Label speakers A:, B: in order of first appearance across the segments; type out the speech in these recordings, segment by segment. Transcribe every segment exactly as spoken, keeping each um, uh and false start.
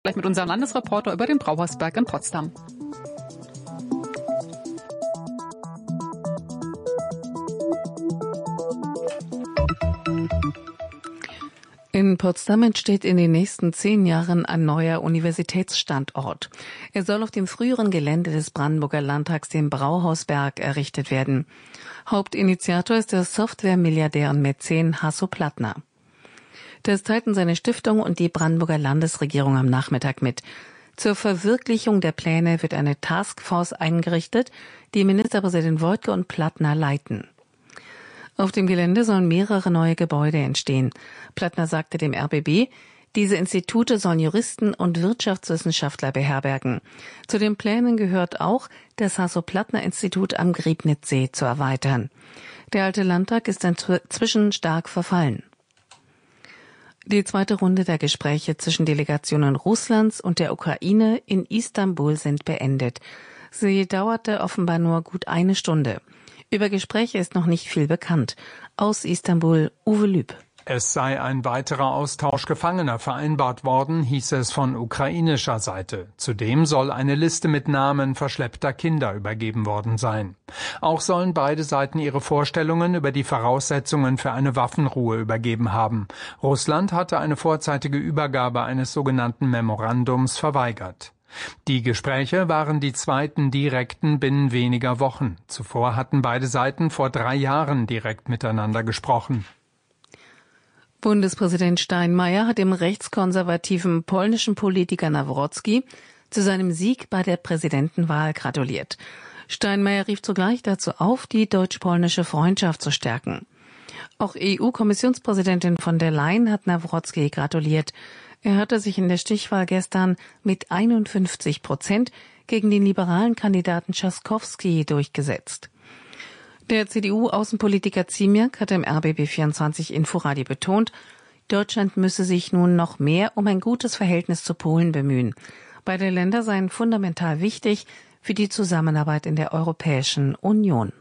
A: Gleich mit unserem Landesreporter über den Brauhausberg in Potsdam.
B: In Potsdam entsteht in den nächsten zehn Jahren ein neuer Universitätsstandort. Er soll auf dem früheren Gelände des Brandenburger Landtags, dem Brauhausberg, errichtet werden. Hauptinitiator ist der Software-Milliardär und Mäzen Hasso Plattner. Das teilten seine Stiftung und die Brandenburger Landesregierung am Nachmittag mit. Zur Verwirklichung der Pläne wird eine Taskforce eingerichtet, die Ministerpräsident Woidke und Plattner leiten. Auf dem Gelände sollen mehrere neue Gebäude entstehen. Plattner sagte dem R B B, diese Institute sollen Juristen und Wirtschaftswissenschaftler beherbergen. Zu den Plänen gehört auch, das Hasso-Plattner-Institut am Griebnitzsee zu erweitern. Der alte Landtag ist inzwischen stark verfallen. Die zweite Runde der Gespräche zwischen Delegationen Russlands und der Ukraine in Istanbul sind beendet. Sie dauerte offenbar nur gut eine Stunde. Über Gespräche ist noch nicht viel bekannt. Aus Istanbul, Uwe Lüb.
C: Es sei ein weiterer Austausch Gefangener vereinbart worden, hieß es von ukrainischer Seite. Zudem soll eine Liste mit Namen verschleppter Kinder übergeben worden sein. Auch sollen beide Seiten ihre Vorstellungen über die Voraussetzungen für eine Waffenruhe übergeben haben. Russland hatte eine vorzeitige Übergabe eines sogenannten Memorandums verweigert. Die Gespräche waren die zweiten direkten binnen weniger Wochen. Zuvor hatten beide Seiten vor drei Jahren direkt miteinander gesprochen.
B: Bundespräsident Steinmeier hat dem rechtskonservativen polnischen Politiker Nawrocki zu seinem Sieg bei der Präsidentenwahl gratuliert. Steinmeier rief zugleich dazu auf, die deutsch-polnische Freundschaft zu stärken. Auch E U-Kommissionspräsidentin von der Leyen hat Nawrocki gratuliert. Er hatte sich in der Stichwahl gestern mit einundfünfzig Prozent gegen den liberalen Kandidaten Trzaskowski durchgesetzt. Der C D U-Außenpolitiker Ziemiak hat im R B B vierundzwanzig Inforadio betont, Deutschland müsse sich nun noch mehr um ein gutes Verhältnis zu Polen bemühen. Beide Länder seien fundamental wichtig für die Zusammenarbeit in der Europäischen Union.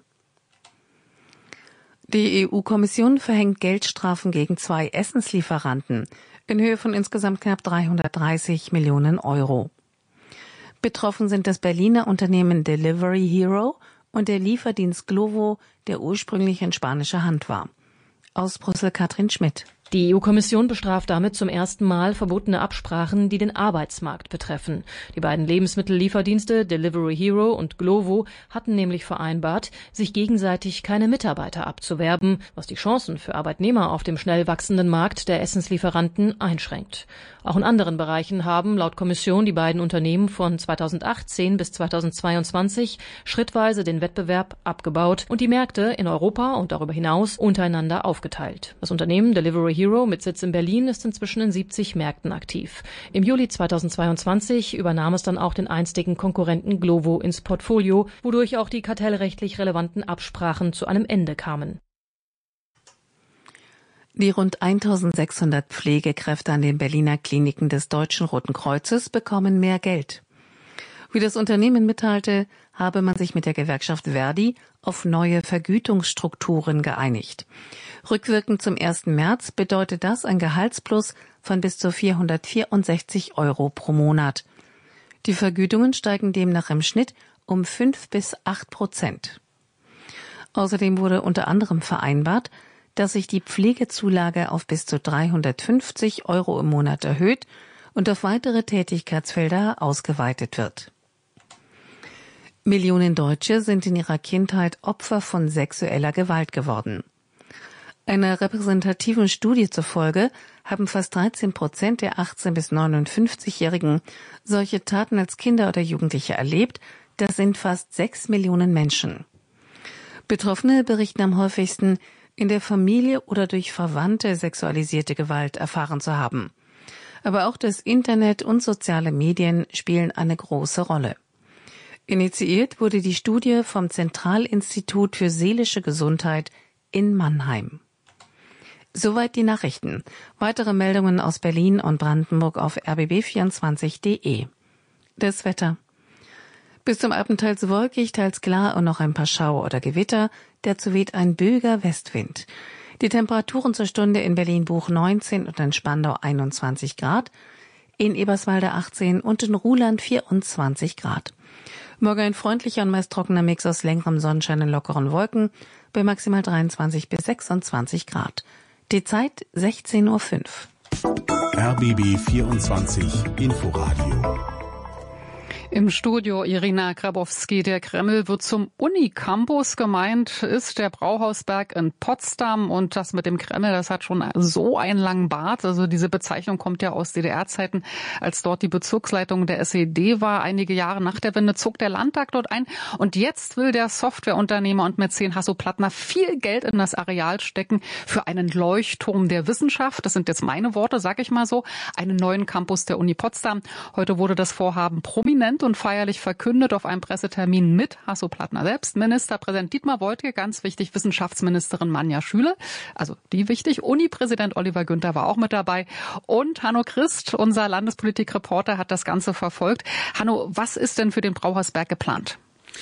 B: Die E U-Kommission verhängt Geldstrafen gegen zwei Essenslieferanten in Höhe von insgesamt knapp dreihundertdreißig Millionen Euro. Betroffen sind das Berliner Unternehmen Delivery Hero und der Lieferdienst Glovo, der ursprünglich in spanischer Hand war. Aus Brüssel Katrin Schmidt.
D: Die E U-Kommission bestraft damit zum ersten Mal verbotene Absprachen, die den Arbeitsmarkt betreffen. Die beiden Lebensmittellieferdienste Delivery Hero und Glovo hatten nämlich vereinbart, sich gegenseitig keine Mitarbeiter abzuwerben, was die Chancen für Arbeitnehmer auf dem schnell wachsenden Markt der Essenslieferanten einschränkt. Auch in anderen Bereichen haben laut Kommission die beiden Unternehmen von zweitausendachtzehn bis zweitausendzweiundzwanzig schrittweise den Wettbewerb abgebaut und die Märkte in Europa und darüber hinaus untereinander aufgeteilt. Das Unternehmen Delivery Hero mit Sitz in Berlin ist inzwischen in siebzig Märkten aktiv. Im Juli zweitausendzweiundzwanzig übernahm es dann auch den einstigen Konkurrenten Glovo ins Portfolio, wodurch auch die kartellrechtlich relevanten Absprachen zu einem Ende kamen.
B: Die rund eintausendsechshundert Pflegekräfte an den Berliner Kliniken des Deutschen Roten Kreuzes bekommen mehr Geld. Wie das Unternehmen mitteilte, habe man sich mit der Gewerkschaft Verdi auf neue Vergütungsstrukturen geeinigt. Rückwirkend zum ersten März bedeutet das ein Gehaltsplus von bis zu vierhundertvierundsechzig Euro pro Monat. Die Vergütungen steigen demnach im Schnitt um fünf bis acht Prozent. Außerdem wurde unter anderem vereinbart, dass sich die Pflegezulage auf bis zu dreihundertfünfzig Euro im Monat erhöht und auf weitere Tätigkeitsfelder ausgeweitet wird. Millionen Deutsche sind in ihrer Kindheit Opfer von sexueller Gewalt geworden. Einer repräsentativen Studie zufolge haben fast dreizehn Prozent der achtzehn- bis neunundfünfzigjährigen solche Taten als Kinder oder Jugendliche erlebt. Das sind fast sechs Millionen Menschen. Betroffene berichten am häufigsten, in der Familie oder durch Verwandte sexualisierte Gewalt erfahren zu haben. Aber auch das Internet und soziale Medien spielen eine große Rolle. Initiiert wurde die Studie vom Zentralinstitut für seelische Gesundheit in Mannheim. Soweit die Nachrichten. Weitere Meldungen aus Berlin und Brandenburg auf r b b vierundzwanzig punkt de. Das Wetter. Bis zum Abend teils wolkig, teils klar und noch ein paar Schauer oder Gewitter. Dazu weht ein böiger Westwind. Die Temperaturen zur Stunde in Berlin-Buch neunzehn und in Spandau einundzwanzig Grad. in Eberswalde achtzehn und in Ruhland vierundzwanzig Grad. Morgen ein freundlicher und meist trockener Mix aus längerem Sonnenschein und lockeren Wolken bei maximal dreiundzwanzig bis sechsundzwanzig Grad. Die Zeit sechzehn Uhr fünf.
E: R B B vierundzwanzig Inforadio.
A: Im Studio Irina Grabowski. Der Kreml wird zum Unicampus. Gemeint ist der Brauhausberg in Potsdam. Und das mit dem Kreml, das hat schon so einen langen Bart. Also diese Bezeichnung kommt ja aus D D R-Zeiten, als dort die Bezirksleitung der S E D war. Einige Jahre nach der Wende zog der Landtag dort ein. Und jetzt will der Softwareunternehmer und Mäzen Hasso Plattner viel Geld in das Areal stecken für einen Leuchtturm der Wissenschaft. Das sind jetzt meine Worte, sag ich mal so. Einen neuen Campus der Uni Potsdam. Heute wurde das Vorhaben prominent und feierlich verkündet auf einem Pressetermin mit Hasso Plattner selbst, Ministerpräsident Dietmar Woidke, ganz wichtig, Wissenschaftsministerin Manja Schüle, also die wichtig, Uni-Präsident Oliver Günther war auch mit dabei und Hanno Christ, unser Landespolitik-Reporter, hat das Ganze verfolgt. Hanno, was ist denn für den Brauhausberg geplant?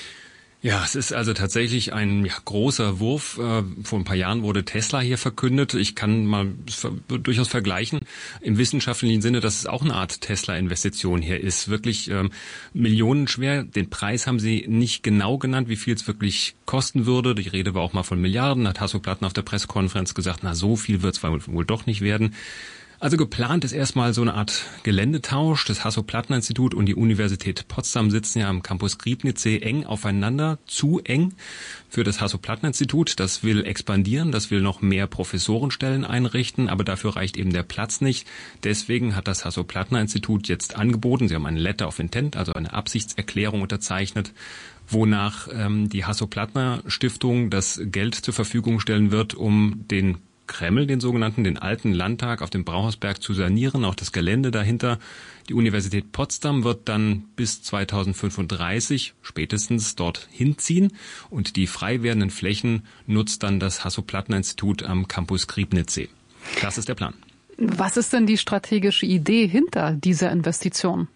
F: Ja, es ist also tatsächlich ein ja, großer Wurf. Äh, vor ein paar Jahren wurde Tesla hier verkündet. Ich kann mal ver- durchaus vergleichen im wissenschaftlichen Sinne, dass es auch eine Art Tesla-Investition hier ist. Wirklich ähm, millionenschwer. Den Preis haben sie nicht genau genannt, wie viel es wirklich kosten würde. Die Rede war auch mal von Milliarden. Hat Hasso Plattner auf der Pressekonferenz gesagt, na so viel wird es wohl doch nicht werden. Also geplant ist erstmal so eine Art Geländetausch. Das Hasso-Plattner-Institut und die Universität Potsdam sitzen ja am Campus Griebnitzsee eng aufeinander, zu eng für das Hasso-Plattner-Institut. Das will expandieren, das will noch mehr Professorenstellen einrichten, aber dafür reicht eben der Platz nicht. Deswegen hat das Hasso-Plattner-Institut jetzt angeboten, sie haben ein Letter of Intent, also eine Absichtserklärung unterzeichnet, wonach ähm, die Hasso-Plattner-Stiftung das Geld zur Verfügung stellen wird, um den Kreml, den sogenannten, den alten Landtag auf dem Brauhausberg zu sanieren, auch das Gelände dahinter. Die Universität Potsdam wird dann bis zweitausendfünfunddreißig spätestens dort hinziehen und die frei werdenden Flächen nutzt dann das Hasso-Plattner-Institut am Campus Griebnitzsee. Das ist der Plan.
A: Was ist denn die strategische Idee hinter dieser Investition?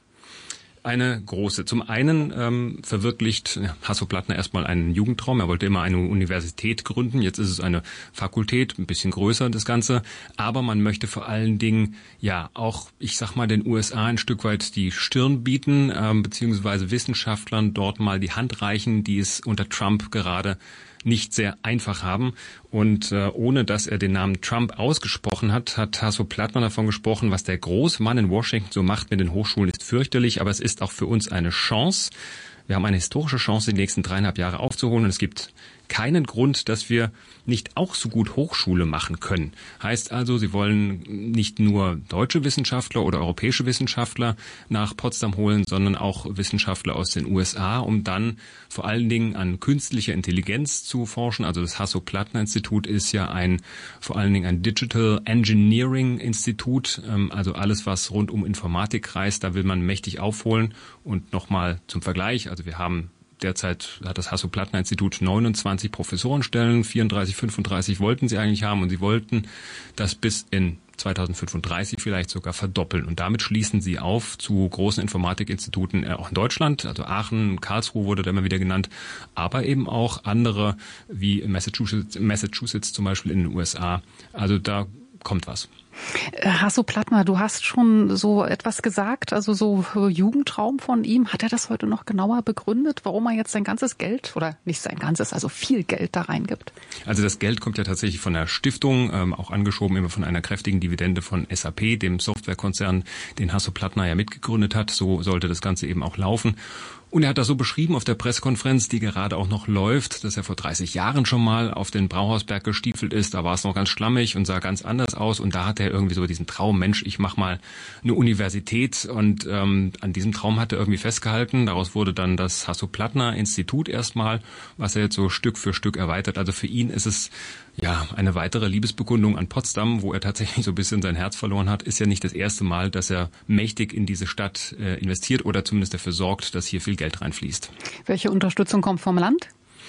F: Eine große. Zum einen ähm, verwirklicht Hasso Plattner erstmal einen Jugendtraum. Er wollte immer eine Universität gründen. Jetzt ist es eine Fakultät, ein bisschen größer das Ganze. Aber man möchte vor allen Dingen ja auch, ich sag mal, den U S A ein Stück weit die Stirn bieten, ähm, beziehungsweise Wissenschaftlern dort mal die Hand reichen, die es unter Trump gerade nicht sehr einfach haben. Und äh, ohne dass er den Namen Trump ausgesprochen hat, hat Hasso Plattner davon gesprochen, was der große Mann in Washington so macht mit den Hochschulen, ist fürchterlich, aber es ist auch für uns eine Chance. Wir haben eine historische Chance, die nächsten dreieinhalb Jahre aufzuholen und es gibt keinen Grund, dass wir nicht auch so gut Hochschule machen können. Heißt also, sie wollen nicht nur deutsche Wissenschaftler oder europäische Wissenschaftler nach Potsdam holen, sondern auch Wissenschaftler aus den U S A, um dann vor allen Dingen an künstlicher Intelligenz zu forschen. Also das Hasso-Plattner-Institut ist ja ein vor allen Dingen ein Digital Engineering Institut, also alles, was rund um Informatik kreist, da will man mächtig aufholen. Und nochmal zum Vergleich, also wir haben derzeit hat das Hasso-Plattner-Institut neunundzwanzig Professorenstellen, vierunddreißig, fünfunddreißig wollten sie eigentlich haben und sie wollten das bis in zweitausendfünfunddreißig vielleicht sogar verdoppeln. Und damit schließen sie auf zu großen Informatikinstituten, auch in Deutschland, also Aachen, Karlsruhe wurde da immer wieder genannt, aber eben auch andere wie Massachusetts, Massachusetts zum Beispiel in den U S A. Also da kommt was.
A: Hasso Plattner, du hast schon so etwas gesagt, also so Jugendtraum von ihm. Hat er das heute noch genauer begründet, warum er jetzt sein ganzes Geld, oder nicht sein ganzes, also viel Geld da reingibt?
F: Also das Geld kommt ja tatsächlich von der Stiftung, ähm, auch angeschoben immer von einer kräftigen Dividende von S A P, dem Softwarekonzern, den Hasso Plattner ja mitgegründet hat. So sollte das Ganze eben auch laufen. Und er hat das so beschrieben auf der Pressekonferenz, die gerade auch noch läuft, dass er vor dreißig Jahren schon mal auf den Brauhausberg gestiefelt ist. Da war es noch ganz schlammig und sah ganz anders aus. Und da hat er irgendwie so diesen Traum, Mensch, ich mach mal eine Universität. Und ähm, an diesem Traum hat er irgendwie festgehalten. Daraus wurde dann das Hasso-Plattner-Institut erstmal, was er jetzt so Stück für Stück erweitert. Also für ihn ist es ja eine weitere Liebesbekundung an Potsdam, wo er tatsächlich so ein bisschen sein Herz verloren hat. Ist ja nicht das erste Mal, dass er mächtig in diese Stadt äh, investiert oder zumindest dafür sorgt, dass hier viel Geld reinfließt.
A: Welche Unterstützung kommt vom Land?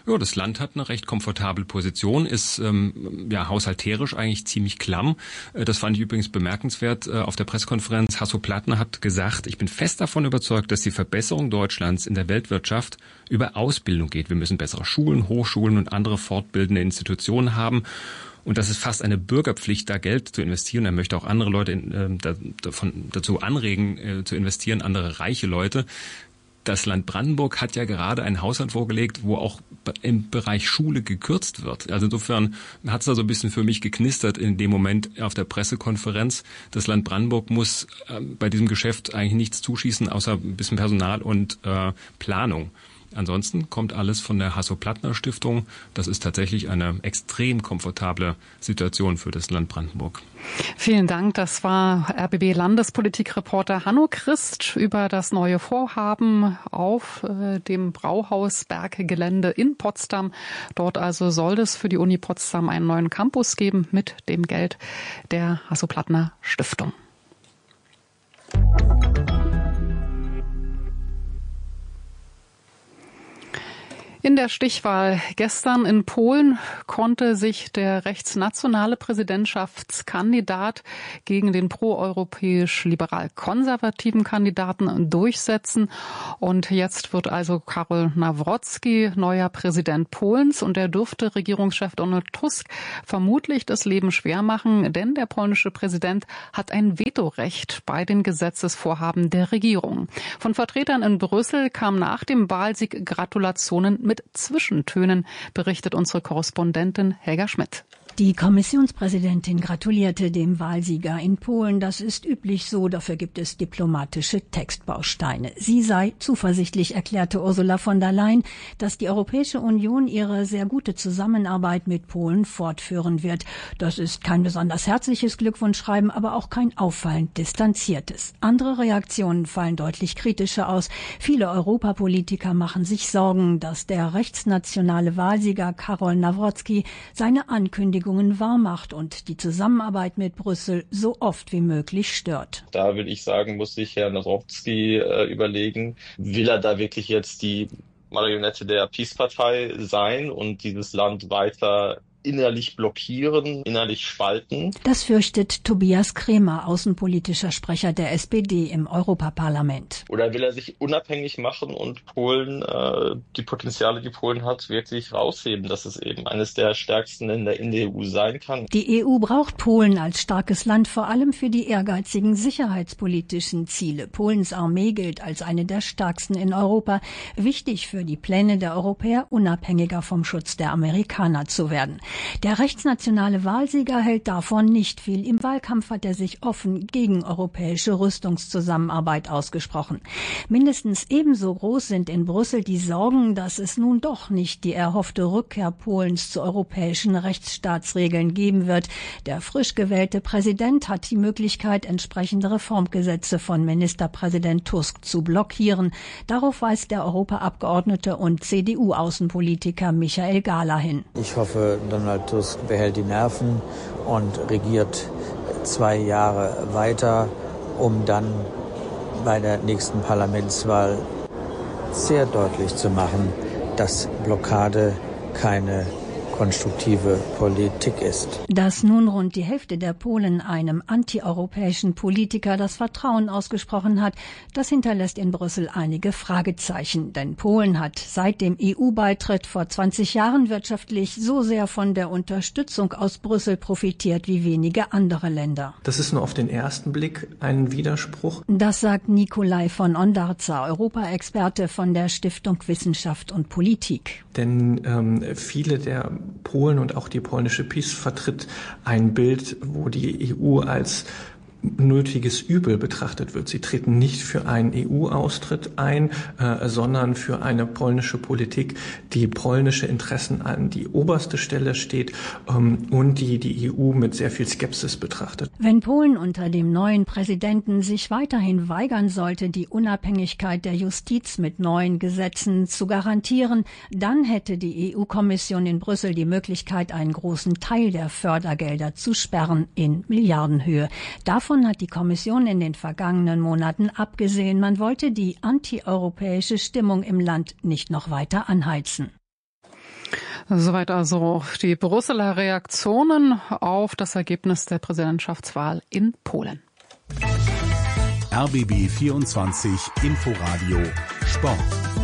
F: Ja, das Land hat eine recht komfortable Position, ist ähm, ja haushalterisch eigentlich ziemlich klamm. Das fand ich übrigens bemerkenswert. Auf der Pressekonferenz Hasso-Plattner hat gesagt, ich bin fest davon überzeugt, dass die Verbesserung Deutschlands in der Weltwirtschaft über Ausbildung geht. Wir müssen bessere Schulen, Hochschulen und andere fortbildende Institutionen haben. Und das ist fast eine Bürgerpflicht, da Geld zu investieren. Er möchte auch andere Leute in, äh, da, davon, dazu anregen, äh, zu investieren, andere reiche Leute. Das Land Brandenburg hat ja gerade einen Haushalt vorgelegt, wo auch im Bereich Schule gekürzt wird. Also insofern hat es da so ein bisschen für mich geknistert in dem Moment auf der Pressekonferenz. Das Land Brandenburg muss äh, bei diesem Geschäft eigentlich nichts zuschießen, außer ein bisschen Personal und äh, Planung. Ansonsten kommt alles von der Hasso-Plattner-Stiftung. Das ist tatsächlich eine extrem komfortable Situation für das Land Brandenburg.
A: Vielen Dank. Das war R B B-Landespolitikreporter Hanno Christ über das neue Vorhaben auf äh, dem Brauhausberg-Gelände in Potsdam. Dort also soll es für die Uni Potsdam einen neuen Campus geben mit dem Geld der Hasso-Plattner-Stiftung. In der Stichwahl gestern in Polen konnte sich der rechtsnationale Präsidentschaftskandidat gegen den proeuropäisch liberal-konservativen Kandidaten durchsetzen. Und jetzt wird also Karol Nawrocki neuer Präsident Polens. Und er dürfte Regierungschef Donald Tusk vermutlich das Leben schwer machen, denn der polnische Präsident hat ein Vetorecht bei den Gesetzesvorhaben der Regierung. Von Vertretern in Brüssel kam nach dem Wahlsieg Gratulationen mit mit Zwischentönen, berichtet unsere Korrespondentin Helga Schmidt.
G: Die Kommissionspräsidentin gratulierte dem Wahlsieger in Polen. Das ist üblich so, dafür gibt es diplomatische Textbausteine. Sie sei zuversichtlich, erklärte Ursula von der Leyen, dass die Europäische Union ihre sehr gute Zusammenarbeit mit Polen fortführen wird. Das ist kein besonders herzliches Glückwunschschreiben, aber auch kein auffallend distanziertes. Andere Reaktionen fallen deutlich kritischer aus. Viele Europapolitiker machen sich Sorgen, dass der rechtsnationale Wahlsieger Karol Nawrocki seine Ankündigung wahrmacht und die Zusammenarbeit mit Brüssel so oft wie möglich stört.
H: Da würde ich sagen, muss sich Herr Nawrocki äh, überlegen, will er da wirklich jetzt die Marionette der PiS-Partei sein und dieses Land weiter innerlich blockieren, innerlich spalten?
G: Das fürchtet Tobias Kremer, außenpolitischer Sprecher der S P D im Europaparlament.
H: Oder will er sich unabhängig machen und Polen, äh, die Potenziale, die Polen hat, wirklich rausheben, dass es eben eines der stärksten Länder in der E U sein kann?
G: Die E U braucht Polen als starkes Land, vor allem für die ehrgeizigen sicherheitspolitischen Ziele. Polens Armee gilt als eine der stärksten in Europa, wichtig für die Pläne der Europäer, unabhängiger vom Schutz der Amerikaner zu werden. Der rechtsnationale Wahlsieger hält davon nicht viel. Im Wahlkampf hat er sich offen gegen europäische Rüstungszusammenarbeit ausgesprochen. Mindestens ebenso groß sind in Brüssel die Sorgen, dass es nun doch nicht die erhoffte Rückkehr Polens zu europäischen Rechtsstaatsregeln geben wird. Der frisch gewählte Präsident hat die Möglichkeit, entsprechende Reformgesetze von Ministerpräsident Tusk zu blockieren. Darauf weist der Europaabgeordnete und C D U-Außenpolitiker Michael Gahler hin.
I: Ich hoffe, Donald Tusk behält die Nerven und regiert zwei Jahre weiter, um dann bei der nächsten Parlamentswahl sehr deutlich zu machen, dass Blockade keine konstruktive Politik ist.
G: Dass nun rund die Hälfte der Polen einem antieuropäischen Politiker das Vertrauen ausgesprochen hat, das hinterlässt in Brüssel einige Fragezeichen. Denn Polen hat seit dem E U-Beitritt vor zwanzig Jahren wirtschaftlich so sehr von der Unterstützung aus Brüssel profitiert wie wenige andere Länder.
J: Das ist nur auf den ersten Blick ein Widerspruch.
G: Das sagt Nikolai von Ondarza, Europaexperte von der Stiftung Wissenschaft und Politik.
J: Denn ähm, viele der Polen und auch die polnische PiS vertritt ein Bild, wo die E U als nötiges Übel betrachtet wird. Sie treten nicht für einen E U-Austritt ein, äh, sondern für eine polnische Politik, die polnische Interessen an die oberste Stelle steht ähm, und die die E U mit sehr viel Skepsis betrachtet.
G: Wenn Polen unter dem neuen Präsidenten sich weiterhin weigern sollte, die Unabhängigkeit der Justiz mit neuen Gesetzen zu garantieren, dann hätte die E U-Kommission in Brüssel die Möglichkeit, einen großen Teil der Fördergelder zu sperren in Milliardenhöhe. Davon hat die Kommission in den vergangenen Monaten abgesehen. Man wollte die antieuropäische Stimmung im Land nicht noch weiter anheizen.
A: Soweit also die Brüsseler Reaktionen auf das Ergebnis der Präsidentschaftswahl in Polen.
E: R B B vierundzwanzig Inforadio Sport.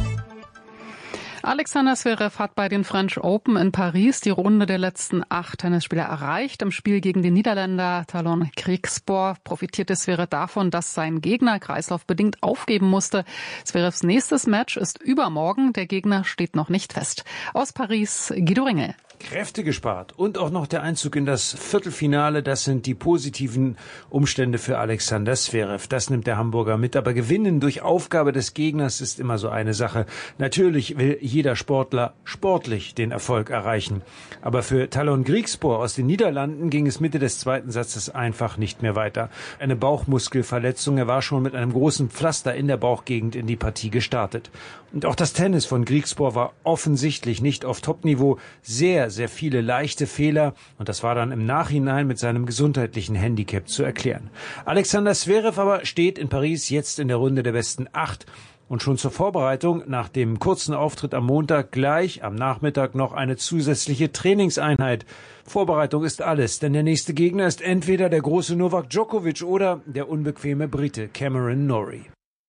A: Alexander Zverev hat bei den French Open in Paris die Runde der letzten acht Tennisspieler erreicht. Im Spiel gegen den Niederländer Talon Griekspoor profitierte Zverev davon, dass sein Gegner kreislaufbedingt aufgeben musste. Zverevs nächstes Match ist übermorgen. Der Gegner steht noch nicht fest. Aus Paris, Guido Ringel.
K: Kräfte gespart und auch noch der Einzug in das Viertelfinale, das sind die positiven Umstände für Alexander Zverev. Das nimmt der Hamburger mit, aber gewinnen durch Aufgabe des Gegners ist immer so eine Sache. Natürlich will jeder Sportler sportlich den Erfolg erreichen. Aber für Talon Griekspoor aus den Niederlanden ging es Mitte des zweiten Satzes einfach nicht mehr weiter. Eine Bauchmuskelverletzung, er war schon mit einem großen Pflaster in der Bauchgegend in die Partie gestartet. Und auch das Tennis von Griekspoor war offensichtlich nicht auf Topniveau. Sehr, sehr viele leichte Fehler. Und das war dann im Nachhinein mit seinem gesundheitlichen Handicap zu erklären. Alexander Zverev aber steht in Paris jetzt in der Runde der besten acht. Und schon zur Vorbereitung nach dem kurzen Auftritt am Montag gleich am Nachmittag noch eine zusätzliche Trainingseinheit. Vorbereitung ist alles, denn der nächste Gegner ist entweder der große Novak Djokovic oder der unbequeme Brite Cameron Norrie.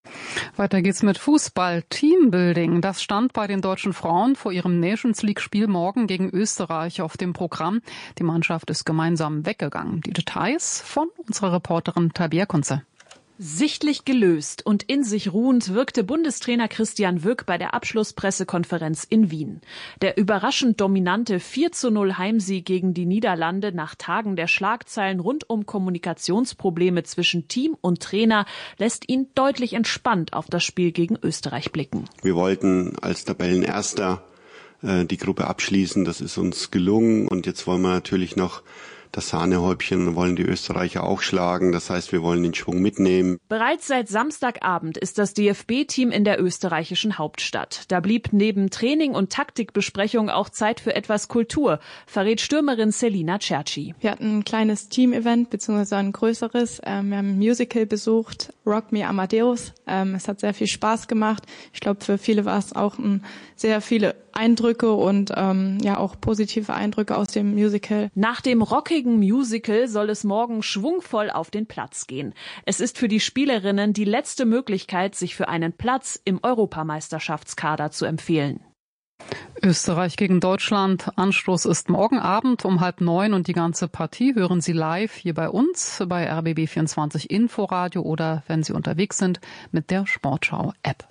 A: Weiter geht's mit Fußball. Teambuilding, das stand bei den deutschen Frauen vor ihrem Nations-League-Spiel morgen gegen Österreich auf dem Programm. Die Mannschaft ist gemeinsam weggegangen. Die Details von unserer Reporterin Tabia Kunze.
L: Sichtlich gelöst und in sich ruhend wirkte Bundestrainer Christian Wück bei der Abschlusspressekonferenz in Wien. Der überraschend dominante vier zu null Heimsieg gegen die Niederlande nach Tagen der Schlagzeilen rund um Kommunikationsprobleme zwischen Team und Trainer lässt ihn deutlich entspannt auf das Spiel gegen Österreich blicken.
M: Wir wollten als Tabellenerster äh, die Gruppe abschließen, das ist uns gelungen und jetzt wollen wir natürlich noch das Sahnehäubchen, wollen die Österreicher auch schlagen. Das heißt, wir wollen den Schwung mitnehmen.
L: Bereits seit Samstagabend ist das D F B-Team in der österreichischen Hauptstadt. Da blieb neben Training und Taktikbesprechung auch Zeit für etwas Kultur, verrät Stürmerin Selina Cerci.
N: Wir hatten ein kleines Team-Event, beziehungsweise ein größeres. Wir haben ein Musical besucht, Rock Me Amadeus. Es hat sehr viel Spaß gemacht. Ich glaube, für viele war es auch ein, sehr viele Eindrücke und ähm, ja auch positive Eindrücke aus dem Musical.
L: Nach dem rockigen Musical soll es morgen schwungvoll auf den Platz gehen. Es ist für die Spielerinnen die letzte Möglichkeit, sich für einen Platz im Europameisterschaftskader zu empfehlen.
A: Österreich gegen Deutschland. Anstoß ist morgen Abend um halb neun und die ganze Partie hören Sie live hier bei uns bei R B B vierundzwanzig Inforadio oder wenn Sie unterwegs sind mit der Sportschau-App.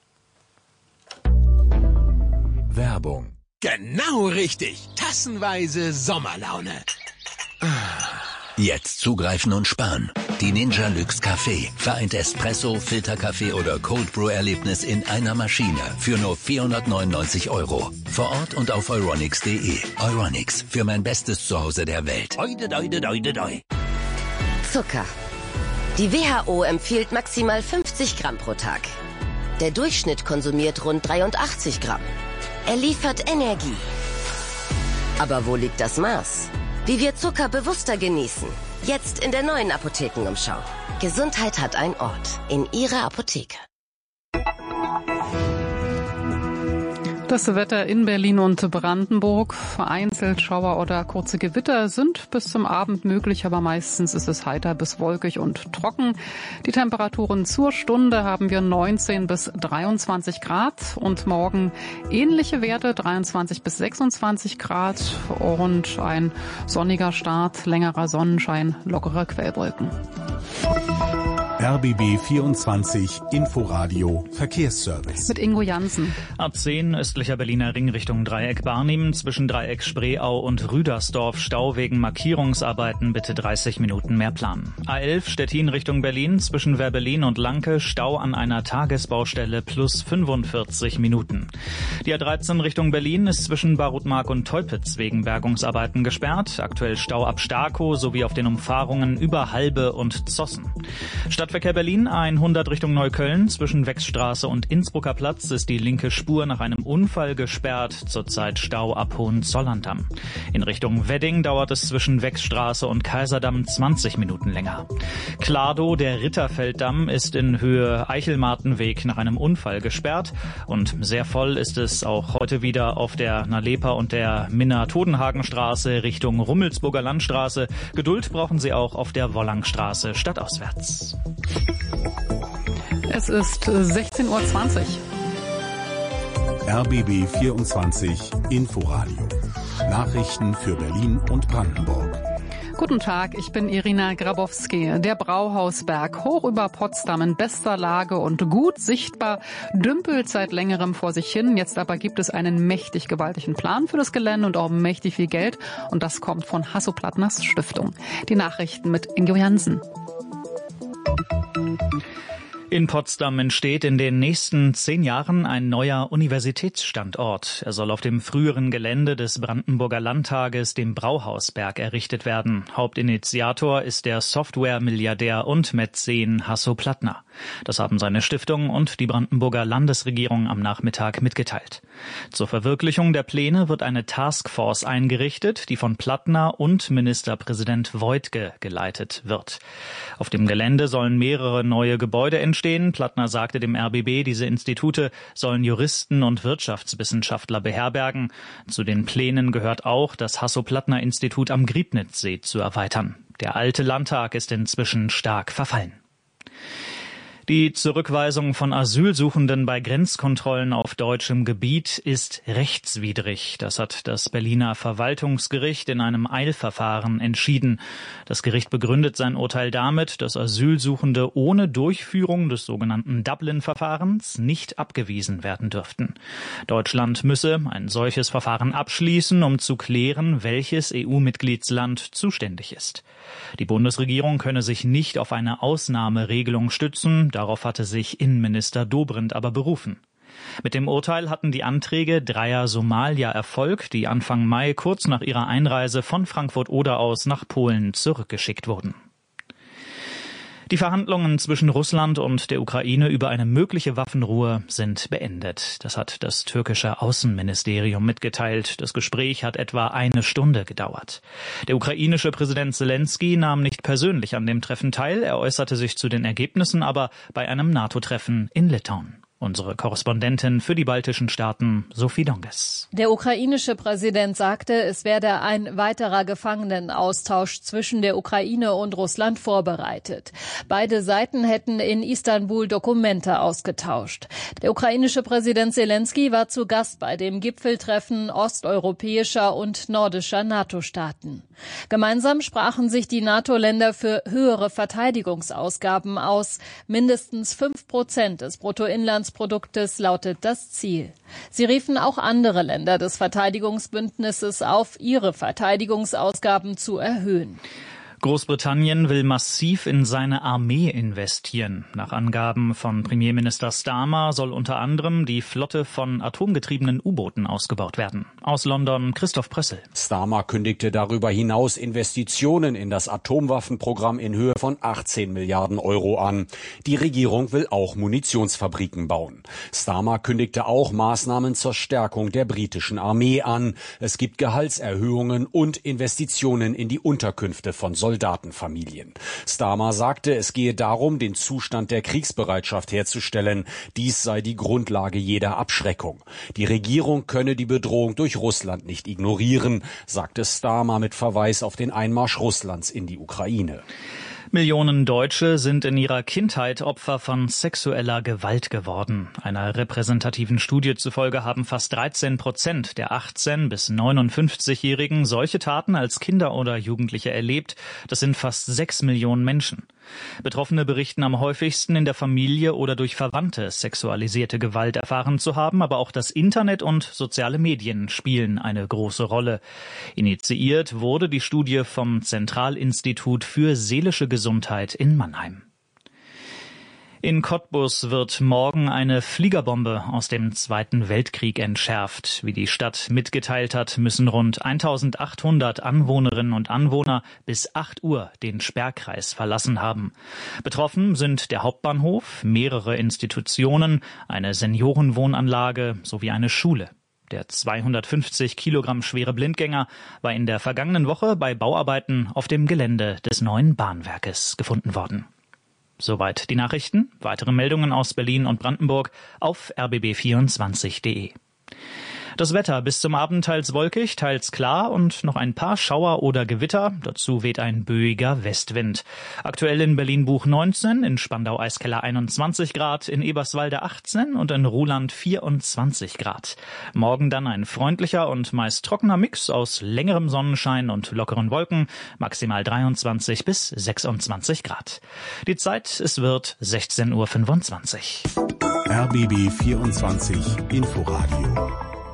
O: Werbung. Genau richtig. Tassenweise Sommerlaune. Jetzt zugreifen und sparen. Die Ninja Luxe Café vereint Espresso, Filterkaffee oder Cold Brew Erlebnis in einer Maschine für nur vierhundertneunundneunzig Euro. Vor Ort und auf euronics punkt de. Euronics, für mein bestes Zuhause der Welt. Oide, oide, oide, oide.
P: Zucker. Die W H O empfiehlt maximal fünfzig Gramm pro Tag. Der Durchschnitt konsumiert rund dreiundachtzig Gramm. Er liefert Energie. Aber wo liegt das Maß? Wie wir Zucker bewusster genießen. Jetzt in der neuen Apothekenumschau. Gesundheit hat einen Ort. In Ihrer Apotheke.
A: Das Wetter in Berlin und Brandenburg. Vereinzelt Schauer oder kurze Gewitter sind bis zum Abend möglich, aber meistens ist es heiter bis wolkig und trocken. Die Temperaturen zur Stunde haben wir neunzehn bis dreiundzwanzig Grad und morgen ähnliche Werte, dreiundzwanzig bis sechsundzwanzig Grad und ein sonniger Start, längerer Sonnenschein, lockere Quellwolken.
E: R B B vierundzwanzig Inforadio Verkehrsservice.
A: Mit Ingo Jansen.
Q: A zehn östlicher Berliner Ring Richtung Dreieck Barnim, zwischen Dreieck Spreeau und Rüdersdorf Stau wegen Markierungsarbeiten, bitte dreißig Minuten mehr planen. A elf Stettin Richtung Berlin, zwischen Werbelin und Lanke Stau an einer Tagesbaustelle plus fünfundvierzig Minuten. Die A dreizehn Richtung Berlin ist zwischen Barutmark und Teupitz wegen Bergungsarbeiten gesperrt, aktuell Stau ab Starkow sowie auf den Umfahrungen über Halbe und Zossen. Statt Stadtverkehr Berlin, hundert Richtung Neukölln. Zwischen Wechsstraße und Innsbrucker Platz ist die linke Spur nach einem Unfall gesperrt. Zurzeit Stau ab Hohenzollern-Damm. In Richtung Wedding dauert es zwischen Wechsstraße und Kaiserdamm zwanzig Minuten länger. Klardow, der Ritterfelddamm, ist in Höhe Eichelmartenweg nach einem Unfall gesperrt. Und sehr voll ist es auch heute wieder auf der Nalepa und der Minna-Todenhagenstraße Richtung Rummelsburger Landstraße. Geduld brauchen Sie auch auf der Wollangstraße stadtauswärts.
A: Es ist sechzehn Uhr zwanzig.
E: R B B vierundzwanzig Inforadio. Nachrichten für Berlin und Brandenburg.
A: Guten Tag, ich bin Irina Grabowski. Der Brauhausberg hoch über Potsdam in bester Lage und gut sichtbar dümpelt seit längerem vor sich hin. Jetzt aber gibt es einen mächtig gewaltigen Plan für das Gelände und auch mächtig viel Geld. Und das kommt von Hasso-Plattners Stiftung. Die Nachrichten mit Ingo Jansen.
Q: In Potsdam entsteht in den nächsten zehn Jahren ein neuer Universitätsstandort. Er soll auf dem früheren Gelände des Brandenburger Landtages, dem Brauhausberg, errichtet werden. Hauptinitiator ist der Software-Milliardär und Mäzen Hasso-Plattner. Das haben seine Stiftung und die Brandenburger Landesregierung am Nachmittag mitgeteilt. Zur Verwirklichung der Pläne wird eine Taskforce eingerichtet, die von Plattner und Ministerpräsident Woidke geleitet wird. Auf dem Gelände sollen mehrere neue Gebäude entstehen. Plattner sagte dem R B B, diese Institute sollen Juristen und Wirtschaftswissenschaftler beherbergen. Zu den Plänen gehört auch, das Hasso-Plattner-Institut am Griebnitzsee zu erweitern. Der alte Landtag ist inzwischen stark verfallen. Die Zurückweisung von Asylsuchenden bei Grenzkontrollen auf deutschem Gebiet ist rechtswidrig. Das hat das Berliner Verwaltungsgericht in einem Eilverfahren entschieden. Das Gericht begründet sein Urteil damit, dass Asylsuchende ohne Durchführung des sogenannten Dublin-Verfahrens nicht abgewiesen werden dürften. Deutschland müsse ein solches Verfahren abschließen, um zu klären, welches E U-Mitgliedsland zuständig ist. Die Bundesregierung könne sich nicht auf eine Ausnahmeregelung stützen. Darauf hatte sich Innenminister Dobrindt aber berufen. Mit dem Urteil hatten die Anträge dreier Somalier Erfolg, die Anfang Mai kurz nach ihrer Einreise von Frankfurt-Oder aus nach Polen zurückgeschickt wurden. Die Verhandlungen zwischen Russland und der Ukraine über eine mögliche Waffenruhe sind beendet. Das hat das türkische Außenministerium mitgeteilt. Das Gespräch hat etwa eine Stunde gedauert. Der ukrainische Präsident Selenskyj nahm nicht persönlich an dem Treffen teil. Er äußerte sich zu den Ergebnissen aber bei einem NATO-Treffen in Litauen. Unsere Korrespondentin für die baltischen Staaten, Sophie Donges.
R: Der ukrainische Präsident sagte, es werde ein weiterer Gefangenenaustausch zwischen der Ukraine und Russland vorbereitet. Beide Seiten hätten in Istanbul Dokumente ausgetauscht. Der ukrainische Präsident Selenskyj war zu Gast bei dem Gipfeltreffen osteuropäischer und nordischer NATO-Staaten. Gemeinsam sprachen sich die NATO-Länder für höhere Verteidigungsausgaben aus. Mindestens fünf Prozent des Bruttoinlands Produktes lautet das Ziel. Sie riefen auch andere Länder des Verteidigungsbündnisses auf, ihre Verteidigungsausgaben zu erhöhen.
Q: Großbritannien will massiv in seine Armee investieren. Nach Angaben von Premierminister Starmer soll unter anderem die Flotte von atomgetriebenen U-Booten ausgebaut werden. Aus London Christoph Prössel.
S: Starmer kündigte darüber hinaus Investitionen in das Atomwaffenprogramm in Höhe von achtzehn Milliarden Euro an. Die Regierung will auch Munitionsfabriken bauen. Starmer kündigte auch Maßnahmen zur Stärkung der britischen Armee an. Es gibt Gehaltserhöhungen und Investitionen in die Unterkünfte von Soldaten. Soldatenfamilien. Starmer sagte, es gehe darum, den Zustand der Kriegsbereitschaft herzustellen. Dies sei die Grundlage jeder Abschreckung. Die Regierung könne die Bedrohung durch Russland nicht ignorieren, sagte Starmer mit Verweis auf den Einmarsch Russlands in die Ukraine.
Q: Millionen Deutsche sind in ihrer Kindheit Opfer von sexueller Gewalt geworden. Einer repräsentativen Studie zufolge haben fast dreizehn Prozent der achtzehn- bis neunundfünfzigjährigen solche Taten als Kinder oder Jugendliche erlebt. Das sind fast sechs Millionen Menschen. Betroffene berichten am häufigsten, in der Familie oder durch Verwandte sexualisierte Gewalt erfahren zu haben, aber auch das Internet und soziale Medien spielen eine große Rolle. Initiiert wurde die Studie vom Zentralinstitut für seelische Gesundheit in Mannheim. In Cottbus wird morgen eine Fliegerbombe aus dem Zweiten Weltkrieg entschärft. Wie die Stadt mitgeteilt hat, müssen rund eintausendachthundert Anwohnerinnen und Anwohner bis acht Uhr den Sperrkreis verlassen haben. Betroffen sind der Hauptbahnhof, mehrere Institutionen, eine Seniorenwohnanlage sowie eine Schule. Der zweihundertfünfzig Kilogramm schwere Blindgänger war in der vergangenen Woche bei Bauarbeiten auf dem Gelände des neuen Bahnwerkes gefunden worden. Soweit die Nachrichten. Weitere Meldungen aus Berlin und Brandenburg auf r b b vierundzwanzig punkt d e. Das Wetter bis zum Abend teils wolkig, teils klar und noch ein paar Schauer oder Gewitter. Dazu weht ein böiger Westwind. Aktuell in Berlin-Buch neunzehn, in Spandau-Eiskeller einundzwanzig Grad, in Eberswalde achtzehn und in Ruhland vierundzwanzig Grad. Morgen dann ein freundlicher und meist trockener Mix aus längerem Sonnenschein und lockeren Wolken, maximal dreiundzwanzig bis sechsundzwanzig Grad. Die Zeit, es wird sechzehn Uhr fünfundzwanzig.
E: R B B vierundzwanzig Inforadio.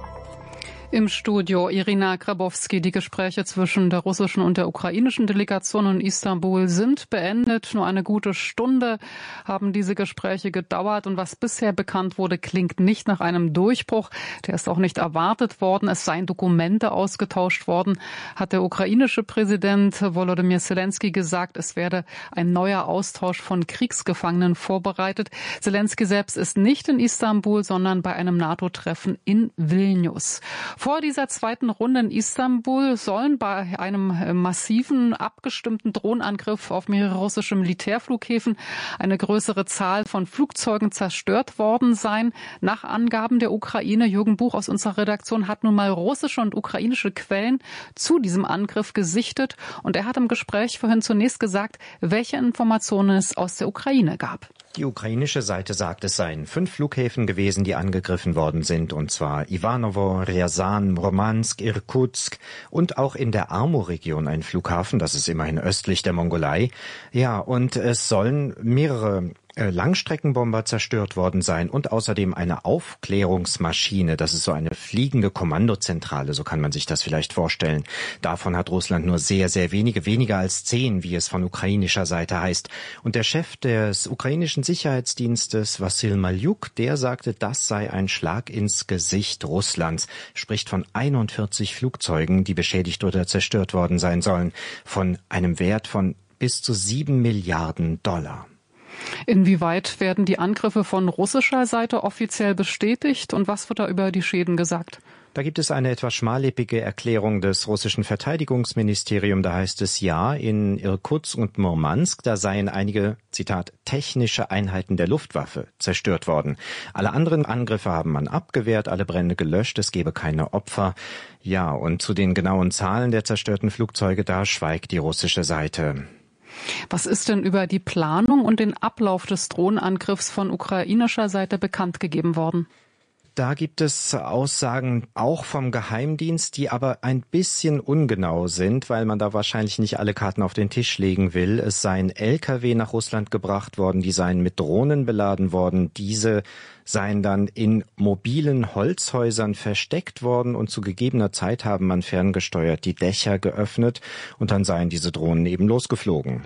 A: Im Studio Irina Grabowski. Die Gespräche zwischen der russischen und der ukrainischen Delegation in Istanbul sind beendet. Nur eine gute Stunde haben diese Gespräche gedauert. Und was bisher bekannt wurde, klingt nicht nach einem Durchbruch. Der ist auch nicht erwartet worden. Es seien Dokumente ausgetauscht worden, hat der ukrainische Präsident Volodymyr Zelensky gesagt. Es werde ein neuer Austausch von Kriegsgefangenen vorbereitet. Zelensky selbst ist nicht in Istanbul, sondern bei einem NATO-Treffen in Vilnius. Vor dieser zweiten Runde in Istanbul sollen bei einem massiven, abgestimmten Drohnenangriff auf mehrere russische Militärflughäfen eine größere Zahl von Flugzeugen zerstört worden sein. Nach Angaben der Ukraine, Jürgen Buch aus unserer Redaktion hat nun mal russische und ukrainische Quellen zu diesem Angriff gesichtet. Und er hat im Gespräch vorhin zunächst gesagt, welche Informationen es aus der Ukraine gab.
T: Die ukrainische Seite sagt, es seien fünf Flughäfen gewesen, die angegriffen worden sind, und zwar Ivanovo, Ryazan, Murmansk, Irkutsk und auch in der Amur-Region ein Flughafen, das ist immerhin östlich der Mongolei. Ja, und es sollen mehrere Langstreckenbomber zerstört worden sein und außerdem eine Aufklärungsmaschine. Das ist so eine fliegende Kommandozentrale, so kann man sich das vielleicht vorstellen. Davon hat Russland nur sehr, sehr wenige, weniger als zehn, wie es von ukrainischer Seite heißt. Und der Chef des ukrainischen Sicherheitsdienstes, Wassil Maljuk, der sagte, das sei ein Schlag ins Gesicht Russlands, spricht von einundvierzig Flugzeugen, die beschädigt oder zerstört worden sein sollen, von einem Wert von bis zu sieben Milliarden Dollar.
A: Inwieweit werden die Angriffe von russischer Seite offiziell bestätigt und was wird da über die Schäden gesagt?
T: Da gibt es eine etwas schmallippige Erklärung des russischen Verteidigungsministeriums. Da heißt es, ja, in Irkutsk und Murmansk, da seien einige, Zitat, technische Einheiten der Luftwaffe zerstört worden. Alle anderen Angriffe haben man abgewehrt, alle Brände gelöscht, es gebe keine Opfer. Ja, und zu den genauen Zahlen der zerstörten Flugzeuge, da schweigt die russische Seite.
A: Was ist denn über die Planung und den Ablauf des Drohnenangriffs von ukrainischer Seite bekannt gegeben worden?
T: Da gibt es Aussagen auch vom Geheimdienst, die aber ein bisschen ungenau sind, weil man da wahrscheinlich nicht alle Karten auf den Tisch legen will. Es seien L K W nach Russland gebracht worden, die seien mit Drohnen beladen worden. Diese seien dann in mobilen Holzhäusern versteckt worden und zu gegebener Zeit haben man ferngesteuert die Dächer geöffnet und dann seien diese Drohnen eben losgeflogen.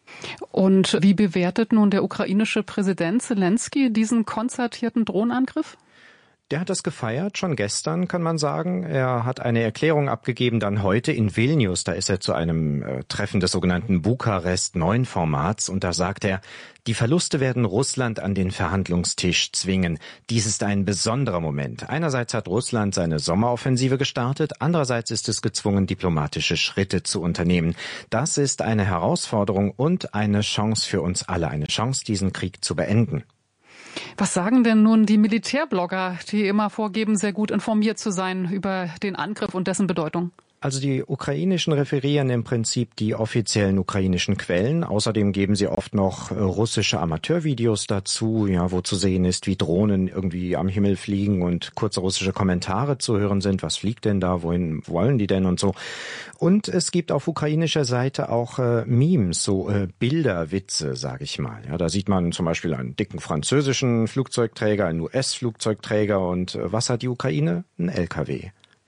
A: Und wie bewertet nun der ukrainische Präsident Zelensky diesen konzertierten Drohnenangriff?
T: Der hat das gefeiert, schon gestern kann man sagen. Er hat eine Erklärung abgegeben, dann heute in Vilnius. Da ist er zu einem äh, Treffen des sogenannten Bukarest neun Formats und da sagt er, die Verluste werden Russland an den Verhandlungstisch zwingen. Dies ist ein besonderer Moment. Einerseits hat Russland seine Sommeroffensive gestartet, andererseits ist es gezwungen, diplomatische Schritte zu unternehmen. Das ist eine Herausforderung und eine Chance für uns alle, eine Chance, diesen Krieg zu beenden.
A: Was sagen denn nun die Militärblogger, die immer vorgeben, sehr gut informiert zu sein über den Angriff und dessen Bedeutung?
T: Also die ukrainischen referieren im Prinzip die offiziellen ukrainischen Quellen. Außerdem geben sie oft noch russische Amateurvideos dazu, ja, wo zu sehen ist, wie Drohnen irgendwie am Himmel fliegen und kurze russische Kommentare zu hören sind. Was fliegt denn da? Wohin wollen die denn und so? Und es gibt auf ukrainischer Seite auch äh, Memes, so äh, Bilderwitze, sage ich mal. Ja, da sieht man zum Beispiel einen dicken französischen Flugzeugträger, einen U S-Flugzeugträger und äh, was hat die Ukraine? Ein L K W.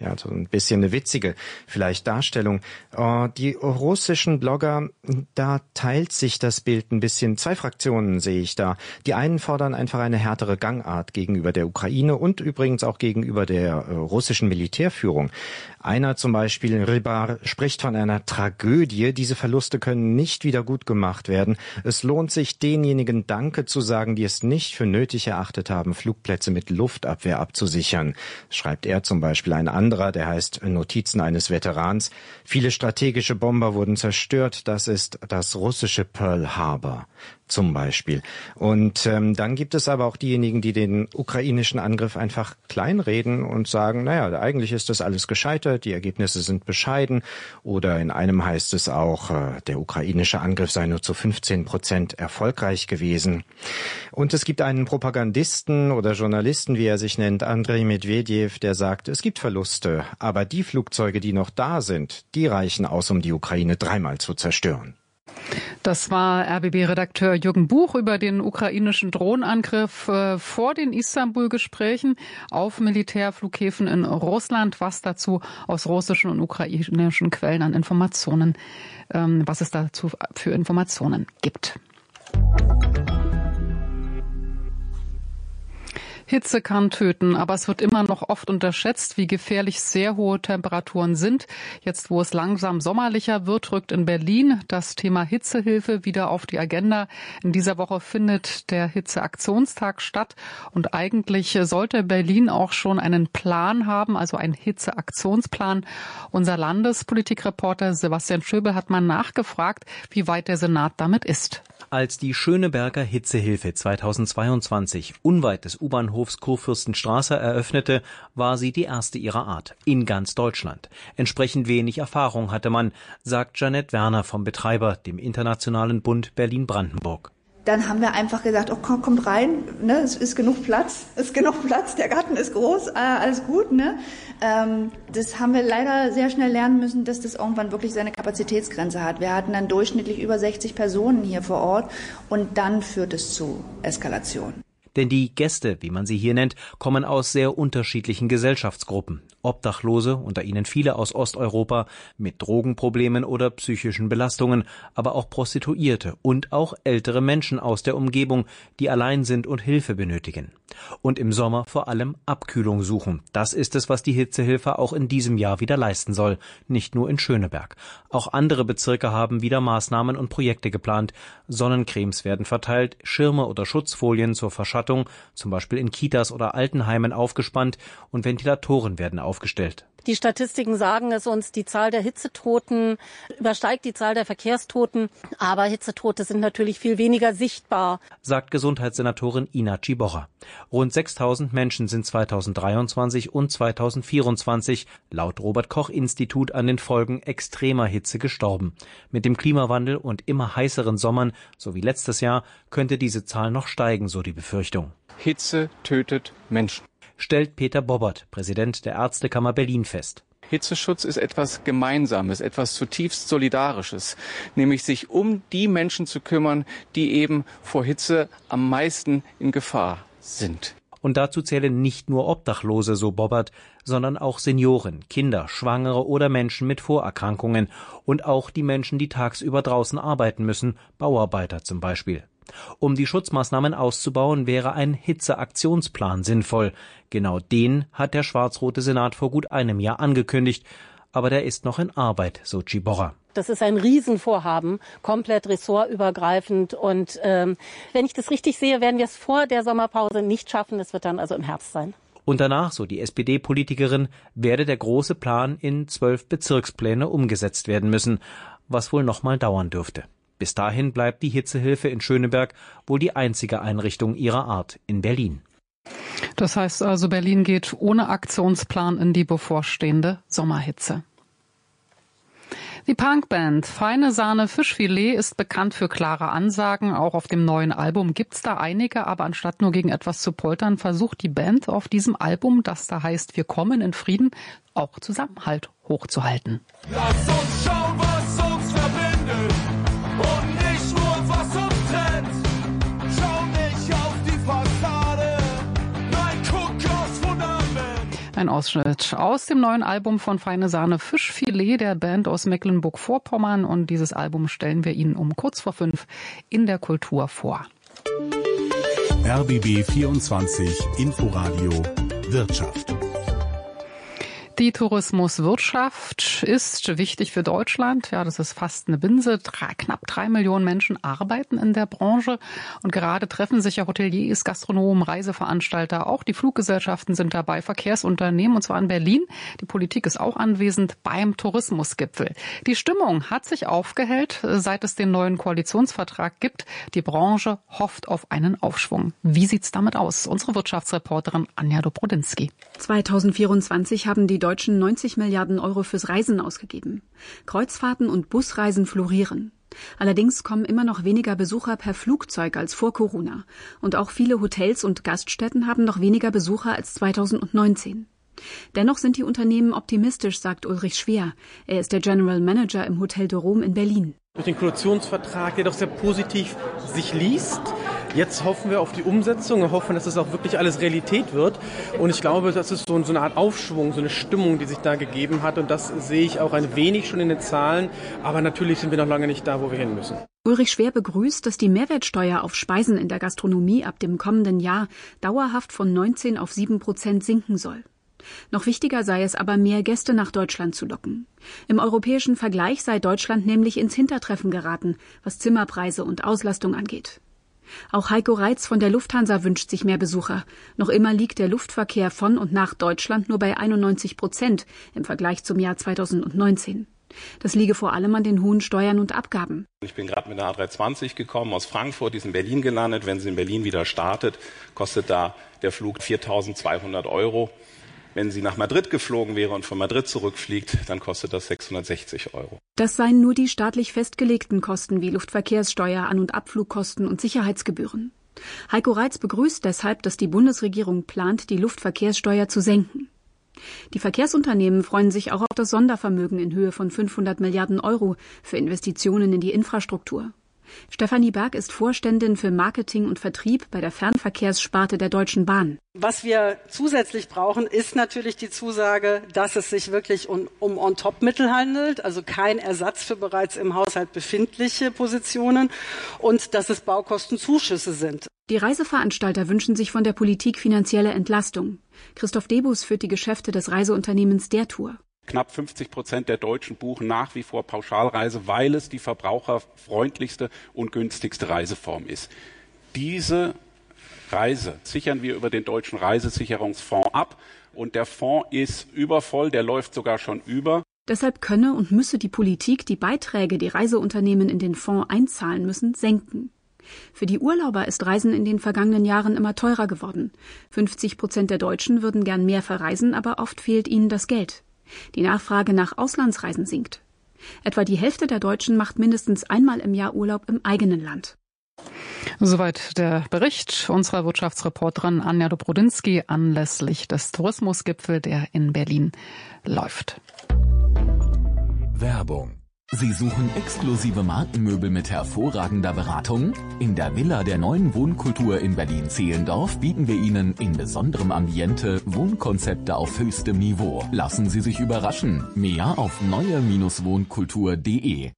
T: ja, so ein bisschen eine witzige vielleicht Darstellung. Äh, die russischen Blogger, da teilt sich das Bild ein bisschen. Zwei Fraktionen sehe ich da. Die einen fordern einfach eine härtere Gangart gegenüber der Ukraine und übrigens auch gegenüber der äh, russischen Militärführung. Einer zum Beispiel, Rybar, spricht von einer Tragödie. Diese Verluste können nicht wieder gut gemacht werden. Es lohnt sich, denjenigen Danke zu sagen, die es nicht für nötig erachtet haben, Flugplätze mit Luftabwehr abzusichern. Schreibt er zum Beispiel. Ein anderer, der heißt Notizen eines Veterans. Viele strategische Bomber wurden zerstört. Das ist das russische Pearl Harbor zum Beispiel. Und ähm, dann gibt es aber auch diejenigen, die den ukrainischen Angriff einfach kleinreden und sagen, naja, eigentlich ist das alles gescheitert, die Ergebnisse sind bescheiden. Oder in einem heißt es auch, äh, der ukrainische Angriff sei nur zu fünfzehn Prozent erfolgreich gewesen. Und es gibt einen Propagandisten oder Journalisten, wie er sich nennt, Andrei Medvedev, der sagt, es gibt Verluste, aber die Flugzeuge, die noch da sind, die reichen aus, um die Ukraine dreimal zu zerstören.
A: Das war R B B-Redakteur Jürgen Buch über den ukrainischen Drohnenangriff äh, vor den Istanbul-Gesprächen auf Militärflughäfen in Russland. Was dazu aus russischen und ukrainischen Quellen an Informationen, ähm, was es dazu für Informationen gibt. Hitze kann töten, aber es wird immer noch oft unterschätzt, wie gefährlich sehr hohe Temperaturen sind. Jetzt, wo es langsam sommerlicher wird, rückt in Berlin das Thema Hitzehilfe wieder auf die Agenda. In dieser Woche findet der Hitzeaktionstag statt und eigentlich sollte Berlin auch schon einen Plan haben, also einen Hitzeaktionsplan. Unser Landespolitikreporter Sebastian Schöbel hat mal nachgefragt, wie weit der Senat damit ist.
U: Als die Schöneberger Hitzehilfe zweitausendzweiundzwanzig unweit des U-Bahnhofs Kurfürstenstraße eröffnete, war sie die erste ihrer Art in ganz Deutschland. Entsprechend wenig Erfahrung hatte man, sagt Janette Werner vom Betreiber, dem Internationalen Bund Berlin-Brandenburg.
V: Dann haben wir einfach gesagt, oh komm, kommt rein, ne, es ist genug Platz, es ist genug Platz, der Garten ist groß, äh, alles gut, ne. Ähm, das haben wir leider sehr schnell lernen müssen, dass das irgendwann wirklich seine Kapazitätsgrenze hat. Wir hatten dann durchschnittlich über sechzig Personen hier vor Ort und dann führt es zu Eskalation.
U: Denn die Gäste, wie man sie hier nennt, kommen aus sehr unterschiedlichen Gesellschaftsgruppen. Obdachlose, unter ihnen viele aus Osteuropa, mit Drogenproblemen oder psychischen Belastungen, aber auch Prostituierte und auch ältere Menschen aus der Umgebung, die allein sind und Hilfe benötigen. Und im Sommer vor allem Abkühlung suchen. Das ist es, was die Hitzehilfe auch in diesem Jahr wieder leisten soll, nicht nur in Schöneberg. Auch andere Bezirke haben wieder Maßnahmen und Projekte geplant. Sonnencremes werden verteilt, Schirme oder Schutzfolien zur Verschattung, zum Beispiel in Kitas oder Altenheimen aufgespannt und Ventilatoren werden aufgestellt.
W: Die Statistiken sagen es uns, die Zahl der Hitzetoten übersteigt die Zahl der Verkehrstoten, aber Hitzetote sind natürlich viel weniger sichtbar,
U: sagt Gesundheitssenatorin Ina Ciborra. Rund sechstausend Menschen sind zweitausenddreiundzwanzig und zweitausendvierundzwanzig laut Robert-Koch-Institut an den Folgen extremer Hitze gestorben. Mit dem Klimawandel und immer heißeren Sommern, so wie letztes Jahr, könnte diese Zahl noch steigen, so die Befürchtung.
X: Hitze tötet Menschen,
U: stellt Peter Bobbert, Präsident der Ärztekammer Berlin, fest.
X: Hitzeschutz ist etwas Gemeinsames, etwas zutiefst Solidarisches, nämlich sich um die Menschen zu kümmern, die eben vor Hitze am meisten in Gefahr sind.
U: Und dazu zählen nicht nur Obdachlose, so Bobbert, sondern auch Senioren, Kinder, Schwangere oder Menschen mit Vorerkrankungen und auch die Menschen, die tagsüber draußen arbeiten müssen, Bauarbeiter zum Beispiel. Um die Schutzmaßnahmen auszubauen, wäre ein Hitzeaktionsplan sinnvoll. Genau den hat der schwarz-rote Senat vor gut einem Jahr angekündigt. Aber der ist noch in Arbeit, so Ciborra.
W: Das ist ein Riesenvorhaben, komplett ressortübergreifend. Und ähm, wenn ich das richtig sehe, werden wir es vor der Sommerpause nicht schaffen. Es wird dann also im Herbst sein.
U: Und danach, so die S P D-Politikerin, werde der große Plan in zwölf Bezirkspläne umgesetzt werden müssen, was wohl noch mal dauern dürfte. Bis dahin bleibt die Hitzehilfe in Schöneberg wohl die einzige Einrichtung ihrer Art in Berlin.
A: Das heißt also, Berlin geht ohne Aktionsplan in die bevorstehende Sommerhitze. Die Punkband Feine Sahne Fischfilet ist bekannt für klare Ansagen. Auch auf dem neuen Album gibt's da einige, aber anstatt nur gegen etwas zu poltern, versucht die Band auf diesem Album, das da heißt Wir kommen in Frieden, auch Zusammenhalt hochzuhalten.
Y: Lass uns schauen, was uns verbindet und nicht nur, was uns trennt. Schau nicht auf die Fassade, nein, guck aufs Fundament.
A: Ein Ausschnitt aus dem neuen Album von Feine Sahne Fischfilet, der Band aus Mecklenburg-Vorpommern. Und dieses Album stellen wir Ihnen um kurz vor fünf in der Kultur vor.
E: R B B vierundzwanzig Inforadio Wirtschaft.
A: Die Tourismuswirtschaft ist wichtig für Deutschland. Ja, das ist fast eine Binse. Drei, knapp drei Millionen Menschen arbeiten in der Branche. Und gerade treffen sich ja Hoteliers, Gastronomen, Reiseveranstalter. Auch die Fluggesellschaften sind dabei, Verkehrsunternehmen, und zwar in Berlin. Die Politik ist auch anwesend beim Tourismusgipfel. Die Stimmung hat sich aufgehellt, seit es den neuen Koalitionsvertrag gibt. Die Branche hofft auf einen Aufschwung. Wie sieht's damit aus? Unsere Wirtschaftsreporterin Anja Dobrodinsky.
B: zweitausendvierundzwanzig haben die Deutschen neunzig Milliarden Euro fürs Reisen ausgegeben. Kreuzfahrten und Busreisen florieren. Allerdings kommen immer noch weniger Besucher per Flugzeug als vor Corona. Und auch viele Hotels und Gaststätten haben noch weniger Besucher als zweitausendneunzehn. Dennoch sind die Unternehmen optimistisch, sagt Ulrich Schwer. Er ist der General Manager im Hotel de Rome in Berlin.
C: Durch den Koalitionsvertrag, der doch sehr positiv sich liest. Jetzt hoffen wir auf die Umsetzung und hoffen, dass das auch wirklich alles Realität wird. Und ich glaube, das ist so eine Art Aufschwung, so eine Stimmung, die sich da gegeben hat. Und das sehe ich auch ein wenig schon in den Zahlen. Aber natürlich sind wir noch lange nicht da, wo wir hin müssen.
B: Ulrich Schwer begrüßt, dass die Mehrwertsteuer auf Speisen in der Gastronomie ab dem kommenden Jahr dauerhaft von neunzehn auf sieben Prozent sinken soll. Noch wichtiger sei es aber, mehr Gäste nach Deutschland zu locken. Im europäischen Vergleich sei Deutschland nämlich ins Hintertreffen geraten, was Zimmerpreise und Auslastung angeht. Auch Heiko Reitz von der Lufthansa wünscht sich mehr Besucher. Noch immer liegt der Luftverkehr von und nach Deutschland nur bei einundneunzig Prozent im Vergleich zum Jahr zweitausendneunzehn. Das liege vor allem an den hohen Steuern und Abgaben.
D: Ich bin gerade mit der A dreihundertzwanzig gekommen aus Frankfurt, die ist in Berlin gelandet. Wenn sie in Berlin wieder startet, kostet da der Flug viertausendzweihundert Euro. Wenn sie nach Madrid geflogen wäre und von Madrid zurückfliegt, dann kostet das sechshundertsechzig Euro.
B: Das seien nur die staatlich festgelegten Kosten wie Luftverkehrssteuer, An- und Abflugkosten und Sicherheitsgebühren. Heiko Reitz begrüßt deshalb, dass die Bundesregierung plant, die Luftverkehrssteuer zu senken. Die Verkehrsunternehmen freuen sich auch auf das Sondervermögen in Höhe von fünfhundert Milliarden Euro für Investitionen in die Infrastruktur. Stefanie Berg ist Vorständin für Marketing und Vertrieb bei der Fernverkehrssparte der Deutschen Bahn.
F: Was wir zusätzlich brauchen, ist natürlich die Zusage, dass es sich wirklich um, um On-Top-Mittel handelt, also kein Ersatz für bereits im Haushalt befindliche Positionen, und dass es Baukostenzuschüsse sind.
B: Die Reiseveranstalter wünschen sich von der Politik finanzielle Entlastung. Christoph Debus führt die Geschäfte des Reiseunternehmens Der Tour.
H: Knapp fünfzig Prozent der Deutschen buchen nach wie vor Pauschalreise, weil es die verbraucherfreundlichste und günstigste Reiseform ist. Diese Reise sichern wir über den Deutschen Reisesicherungsfonds ab. Und der Fonds ist übervoll, der läuft sogar schon über.
B: Deshalb könne und müsse die Politik die Beiträge, die Reiseunternehmen in den Fonds einzahlen müssen, senken. Für die Urlauber ist Reisen in den vergangenen Jahren immer teurer geworden. fünfzig Prozent der Deutschen würden gern mehr verreisen, aber oft fehlt ihnen das Geld. Die Nachfrage nach Auslandsreisen sinkt. Etwa die Hälfte der Deutschen macht mindestens einmal im Jahr Urlaub im eigenen Land.
A: Soweit der Bericht unserer Wirtschaftsreporterin Anja Dobrodinsky anlässlich des Tourismusgipfels, der in Berlin läuft.
Z: Werbung. Sie suchen exklusive Markenmöbel mit hervorragender Beratung? In der Villa der neuen Wohnkultur in Berlin-Zehlendorf bieten wir Ihnen in besonderem Ambiente Wohnkonzepte auf höchstem Niveau. Lassen Sie sich überraschen. Mehr auf neue Bindestrich wohnkultur punkt de.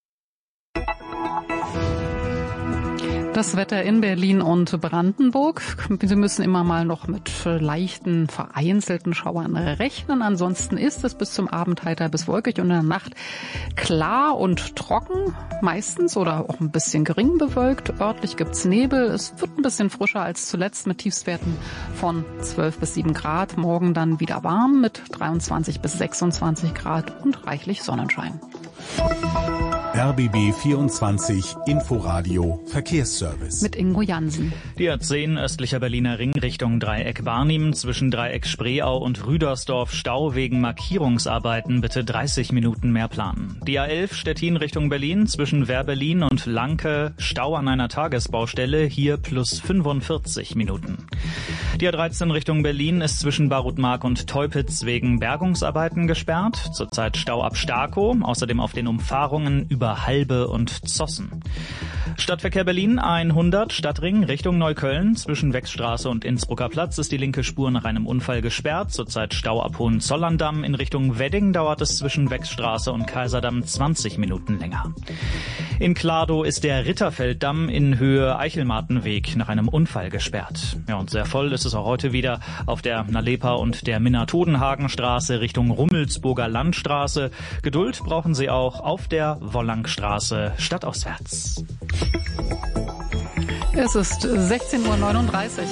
A: Das Wetter in Berlin und Brandenburg. Sie müssen immer mal noch mit leichten, vereinzelten Schauern rechnen. Ansonsten ist es bis zum Abend heiter bis wolkig und in der Nacht klar und trocken, meistens oder auch ein bisschen gering bewölkt. Örtlich gibt's Nebel. Es wird ein bisschen frischer als zuletzt mit Tiefstwerten von zwölf bis sieben Grad. Morgen dann wieder warm mit dreiundzwanzig bis sechsundzwanzig Grad und reichlich Sonnenschein.
E: R B B vierundzwanzig Inforadio Verkehrsservice.
A: Mit Ingo Jansen.
Q: Die A zehn östlicher Berliner Ring Richtung Dreieck Barnim zwischen Dreieck Spreeau und Rüdersdorf Stau wegen Markierungsarbeiten, bitte dreißig Minuten mehr planen. Die A elf Stettin Richtung Berlin zwischen Wehrberlin und Lanke Stau an einer Tagesbaustelle, hier plus fünfundvierzig Minuten. Die A dreizehn Richtung Berlin ist zwischen Barutmark und Teupitz wegen Bergungsarbeiten gesperrt. Zurzeit Stau ab Starkow, außerdem auf den Umfahrungen über Halbe und Zossen. Stadtverkehr Berlin hundert, Stadtring Richtung Neukölln. Zwischen Wechstraße und Innsbrucker Platz ist die linke Spur nach einem Unfall gesperrt. Zurzeit Stau ab Hohenzollern-Damm. In Richtung Wedding dauert es zwischen Wechstraße und Kaiserdamm zwanzig Minuten länger. In Kladow ist der Ritterfelddamm in Höhe Eichelmartenweg nach einem Unfall gesperrt. Ja, und sehr voll ist es auch heute wieder auf der Nalepa und der Minna-Todenhagen-Straße Richtung Rummelsburger Landstraße. Geduld brauchen Sie auch auf der Wollangstraße stadtauswärts.
A: Es ist sechzehn Uhr neununddreißig.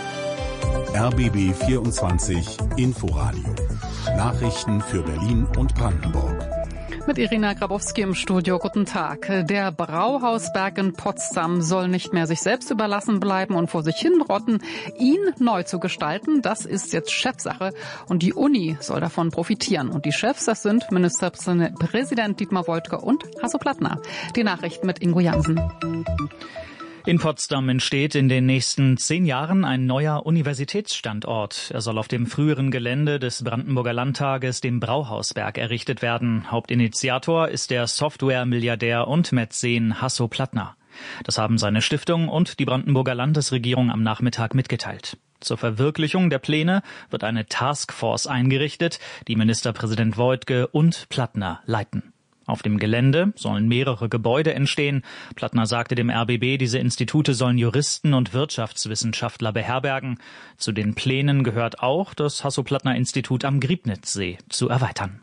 E: R B B vierundzwanzig Inforadio. Nachrichten für Berlin und Brandenburg.
A: Mit Irina Grabowski im Studio. Guten Tag. Der Brauhausberg in Potsdam soll nicht mehr sich selbst überlassen bleiben und vor sich hinrotten. Ihn neu zu gestalten, das ist jetzt Chefsache. Und die Uni soll davon profitieren. Und die Chefs, das sind Ministerpräsident Dietmar Woidke und Hasso Plattner. Die Nachrichten mit Ingo Jansen.
Q: In Potsdam entsteht in den nächsten zehn Jahren ein neuer Universitätsstandort. Er soll auf dem früheren Gelände des Brandenburger Landtages, dem Brauhausberg, errichtet werden. Hauptinitiator ist der Software-Milliardär und Mäzen Hasso Plattner. Das haben seine Stiftung und die Brandenburger Landesregierung am Nachmittag mitgeteilt. Zur Verwirklichung der Pläne wird eine Taskforce eingerichtet, die Ministerpräsident Woidke und Plattner leiten. Auf dem Gelände sollen mehrere Gebäude entstehen. Plattner sagte dem R B B, diese Institute sollen Juristen und Wirtschaftswissenschaftler beherbergen. Zu den Plänen gehört auch, das Hasso-Plattner-Institut am Griebnitzsee zu erweitern.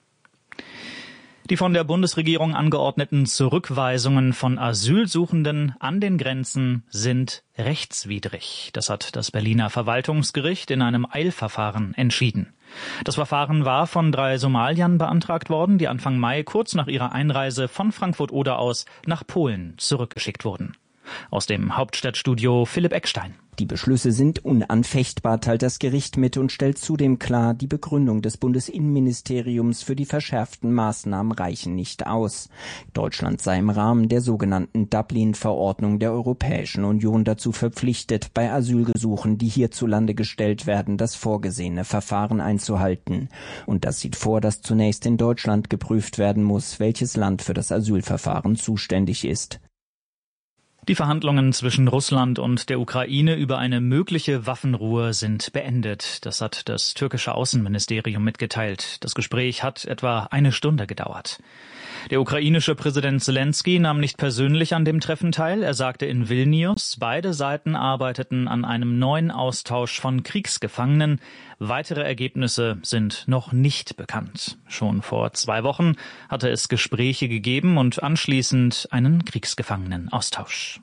Q: Die von der Bundesregierung angeordneten Zurückweisungen von Asylsuchenden an den Grenzen sind rechtswidrig. Das hat das Berliner Verwaltungsgericht in einem Eilverfahren entschieden. Das Verfahren war von drei Somaliern beantragt worden, die Anfang Mai kurz nach ihrer Einreise von Frankfurt-Oder aus nach Polen zurückgeschickt wurden. Aus dem Hauptstadtstudio Philipp Eckstein.
G: Die Beschlüsse sind unanfechtbar, teilt das Gericht mit und stellt zudem klar, die Begründung des Bundesinnenministeriums für die verschärften Maßnahmen reichen nicht aus. Deutschland sei im Rahmen der sogenannten Dublin-Verordnung der Europäischen Union dazu verpflichtet, bei Asylgesuchen, die hierzulande gestellt werden, das vorgesehene Verfahren einzuhalten. Und das sieht vor, dass zunächst in Deutschland geprüft werden muss, welches Land für das Asylverfahren zuständig ist.
Q: Die Verhandlungen zwischen Russland und der Ukraine über eine mögliche Waffenruhe sind beendet. Das hat das türkische Außenministerium mitgeteilt. Das Gespräch hat etwa eine Stunde gedauert. Der ukrainische Präsident Selenskyj nahm nicht persönlich an dem Treffen teil. Er sagte in Vilnius, beide Seiten arbeiteten an einem neuen Austausch von Kriegsgefangenen. Weitere Ergebnisse sind noch nicht bekannt. Schon vor zwei Wochen hatte es Gespräche gegeben und anschließend einen Kriegsgefangenenaustausch.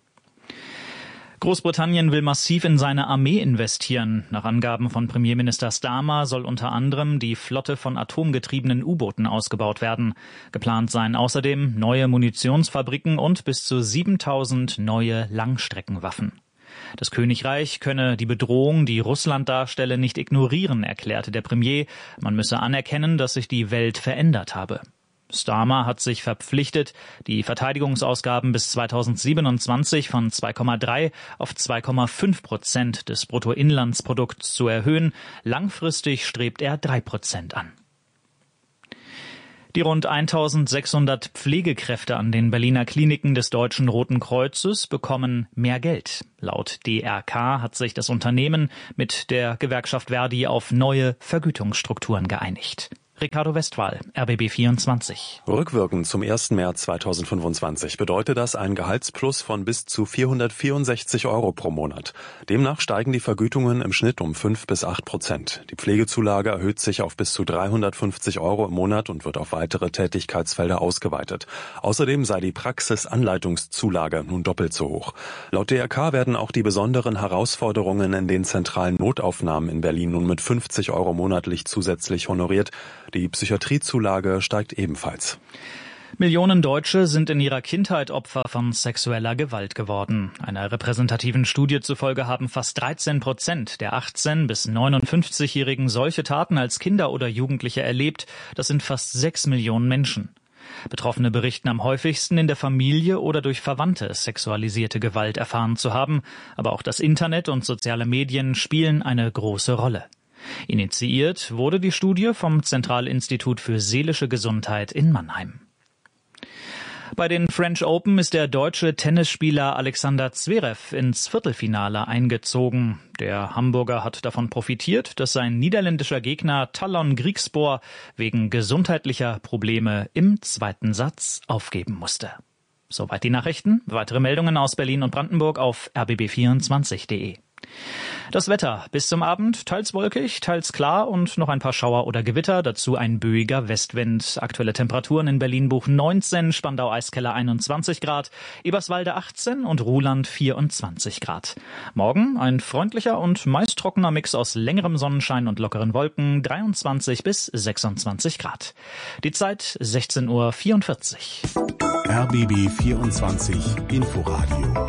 Q: Großbritannien will massiv in seine Armee investieren. Nach Angaben von Premierminister Starmer soll unter anderem die Flotte von atomgetriebenen U-Booten ausgebaut werden. Geplant seien außerdem neue Munitionsfabriken und bis zu siebentausend neue Langstreckenwaffen. Das Königreich könne die Bedrohung, die Russland darstelle, nicht ignorieren, erklärte der Premier. Man müsse anerkennen, dass sich die Welt verändert habe. Starmer hat sich verpflichtet, die Verteidigungsausgaben bis zweitausendsiebenundzwanzig von zwei Komma drei auf zwei Komma fünf Prozent des Bruttoinlandsprodukts zu erhöhen. Langfristig strebt er drei Prozent an. Die rund eintausendsechshundert Pflegekräfte an den Berliner Kliniken des Deutschen Roten Kreuzes bekommen mehr Geld. Laut D R K hat sich das Unternehmen mit der Gewerkschaft Verdi auf neue Vergütungsstrukturen geeinigt. Ricardo Westphal, R B B vierundzwanzig.
I: Rückwirkend zum ersten März zweitausendfünfundzwanzig bedeutet das ein Gehaltsplus von bis zu vierhundertvierundsechzig Euro pro Monat. Demnach steigen die Vergütungen im Schnitt um fünf bis acht Prozent. Die Pflegezulage erhöht sich auf bis zu dreihundertfünfzig Euro im Monat und wird auf weitere Tätigkeitsfelder ausgeweitet. Außerdem sei die Praxisanleitungszulage nun doppelt so hoch. Laut D R K werden auch die besonderen Herausforderungen in den zentralen Notaufnahmen in Berlin nun mit fünfzig Euro monatlich zusätzlich honoriert. Die Psychiatriezulage steigt ebenfalls.
Q: Millionen Deutsche sind in ihrer Kindheit Opfer von sexueller Gewalt geworden. Einer repräsentativen Studie zufolge haben fast dreizehn Prozent der achtzehn- bis neunundfünfzigjährigen solche Taten als Kinder oder Jugendliche erlebt. Das sind fast sechs Millionen Menschen. Betroffene berichten am häufigsten, in der Familie oder durch Verwandte sexualisierte Gewalt erfahren zu haben. Aber auch das Internet und soziale Medien spielen eine große Rolle. Initiiert wurde die Studie vom Zentralinstitut für seelische Gesundheit in Mannheim. Bei den French Open ist der deutsche Tennisspieler Alexander Zverev ins Viertelfinale eingezogen. Der Hamburger hat davon profitiert, dass sein niederländischer Gegner Talon Griekspoor wegen gesundheitlicher Probleme im zweiten Satz aufgeben musste. Soweit die Nachrichten. Weitere Meldungen aus Berlin und Brandenburg auf r b b vierundzwanzig punkt de. Das Wetter bis zum Abend teils wolkig, teils klar und noch ein paar Schauer oder Gewitter, dazu ein böiger Westwind. Aktuelle Temperaturen in Berlin-Buch neunzehn, Spandau-Eiskeller einundzwanzig Grad, Eberswalde achtzehn und Ruhland vierundzwanzig Grad. Morgen ein freundlicher und meist trockener Mix aus längerem Sonnenschein und lockeren Wolken, dreiundzwanzig bis sechsundzwanzig Grad. Die Zeit sechzehn Uhr vierundvierzig.
E: R B B vierundzwanzig Inforadio.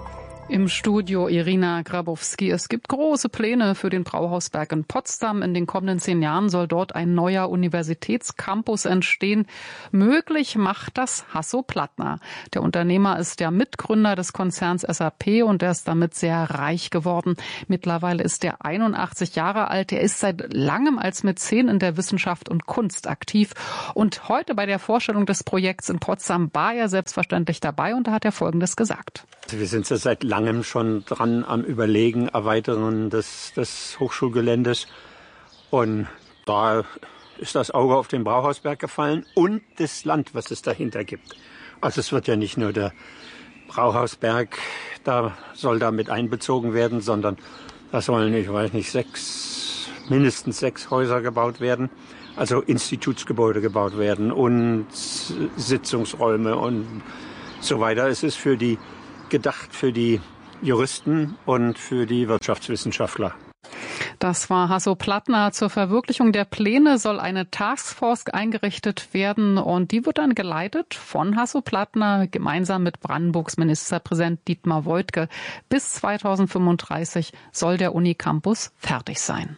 A: Im Studio Irina Grabowski. Es gibt große Pläne für den Brauhausberg in Potsdam. In den kommenden zehn Jahren soll dort ein neuer Universitätscampus entstehen. Möglich macht das Hasso Plattner. Der Unternehmer ist der Mitgründer des Konzerns S A P und er ist damit sehr reich geworden. Mittlerweile ist er einundachtzig Jahre alt. Er ist seit langem als Mäzen in der Wissenschaft und Kunst aktiv. Und heute bei der Vorstellung des Projekts in Potsdam war er selbstverständlich dabei und da hat er Folgendes gesagt.
J: Wir sind ja seit langem schon dran am Überlegen, Erweiterungen des, des Hochschulgeländes. Und da ist das Auge auf den Brauhausberg gefallen und das Land, was es dahinter gibt. Also es wird ja nicht nur der Brauhausberg, da soll da mit einbezogen werden, sondern da sollen, ich weiß nicht, sechs, mindestens sechs Häuser gebaut werden. Also Institutsgebäude gebaut werden und Sitzungsräume und so weiter. Es ist für die gedacht für die Juristen und für die Wirtschaftswissenschaftler.
A: Das war Hasso Plattner. Zur Verwirklichung der Pläne soll eine Taskforce eingerichtet werden und die wird dann geleitet von Hasso Plattner gemeinsam mit Brandenburgs Ministerpräsident Dietmar Woidke. Bis zweitausendfünfunddreißig soll der Unicampus fertig sein.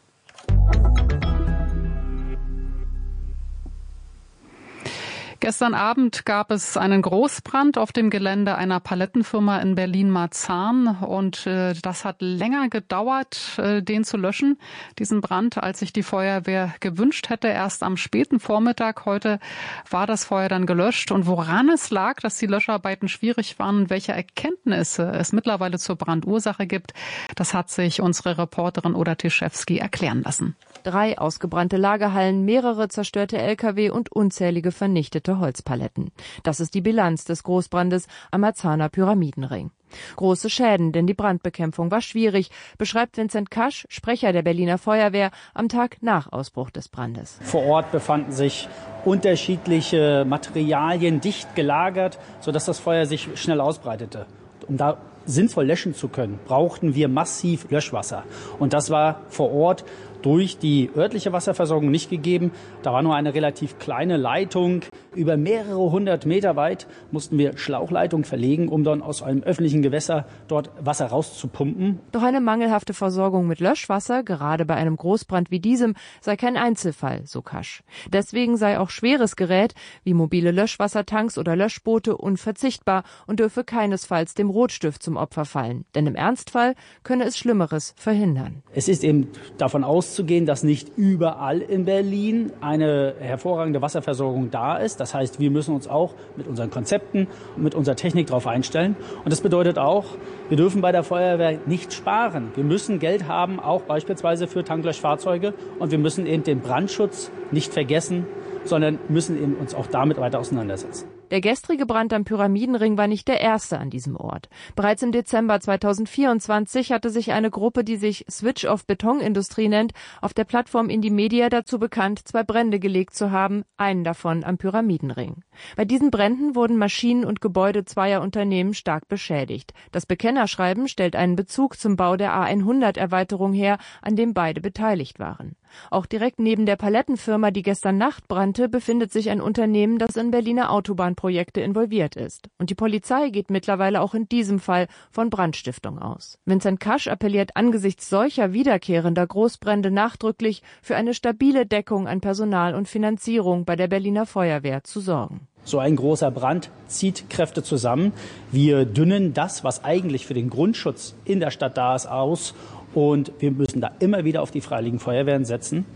A: Gestern Abend gab es einen Großbrand auf dem Gelände einer Palettenfirma in Berlin-Marzahn und äh, das hat länger gedauert, äh, den zu löschen, diesen Brand, als sich die Feuerwehr gewünscht hätte. Erst am späten Vormittag heute war das Feuer dann gelöscht und woran es lag, dass die Löscharbeiten schwierig waren und welche Erkenntnisse es mittlerweile zur Brandursache gibt, das hat sich unsere Reporterin Oda Tischewski erklären lassen.
K: Drei ausgebrannte Lagerhallen, mehrere zerstörte L K W und unzählige vernichtete Holzpaletten. Das ist die Bilanz des Großbrandes am Marzahner Pyramidenring. Große Schäden, denn die Brandbekämpfung war schwierig, beschreibt Vincent Kasch, Sprecher der Berliner Feuerwehr, am Tag nach Ausbruch des Brandes.
L: Vor Ort befanden sich unterschiedliche Materialien dicht gelagert, sodass das Feuer sich schnell ausbreitete. Um da sinnvoll löschen zu können, brauchten wir massiv Löschwasser. Und das war vor Ort durch die örtliche Wasserversorgung nicht gegeben. Da war nur eine relativ kleine Leitung. Über mehrere hundert Meter weit mussten wir Schlauchleitungen verlegen, um dann aus einem öffentlichen Gewässer dort Wasser rauszupumpen.
K: Doch eine mangelhafte Versorgung mit Löschwasser, gerade bei einem Großbrand wie diesem, sei kein Einzelfall, so Kasch. Deswegen sei auch schweres Gerät wie mobile Löschwassertanks oder Löschboote unverzichtbar und dürfe keinesfalls dem Rotstift zum Opfer fallen. Denn im Ernstfall könne es Schlimmeres verhindern.
L: Es ist eben davon auszugehen, dass nicht überall in Berlin eine hervorragende Wasserversorgung da ist. Das heißt, wir müssen uns auch mit unseren Konzepten und mit unserer Technik darauf einstellen. Und das bedeutet auch, wir dürfen bei der Feuerwehr nicht sparen. Wir müssen Geld haben, auch beispielsweise für Tanklöschfahrzeuge. Und wir müssen eben den Brandschutz nicht vergessen, sondern müssen eben uns auch damit weiter auseinandersetzen.
K: Der gestrige Brand am Pyramidenring war nicht der erste an diesem Ort. Bereits im Dezember zweitausendvierundzwanzig hatte sich eine Gruppe, die sich Switch of Betonindustrie nennt, auf der Plattform Indymedia dazu bekannt, zwei Brände gelegt zu haben, einen davon am Pyramidenring. Bei diesen Bränden wurden Maschinen und Gebäude zweier Unternehmen stark beschädigt. Das Bekennerschreiben stellt einen Bezug zum Bau der A hundert Erweiterung her, an dem beide beteiligt waren. Auch direkt neben der Palettenfirma, die gestern Nacht brannte, befindet sich ein Unternehmen, das in Berliner Autobahnprojekte involviert ist. Und die Polizei geht mittlerweile auch in diesem Fall von Brandstiftung aus. Vincent Kasch appelliert angesichts solcher wiederkehrender Großbrände nachdrücklich, für eine stabile Deckung an Personal und Finanzierung bei der Berliner Feuerwehr zu sorgen.
L: So ein großer Brand zieht Kräfte zusammen. Wir dünnen das, was eigentlich für den Grundschutz in der Stadt da ist, aus. Und wir müssen da immer wieder auf die Freiwilligen Feuerwehren setzen.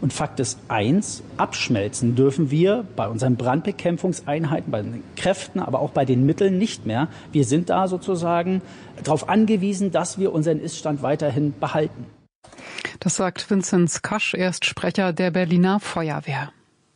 L: Und Fakt ist eins, abschmelzen dürfen wir bei unseren Brandbekämpfungseinheiten, bei den Kräften, aber auch bei den Mitteln nicht mehr. Wir sind da sozusagen darauf angewiesen, dass wir unseren Iststand weiterhin behalten.
A: Das sagt Vinzenz Kasch, er ist Sprecher der Berliner Feuerwehr.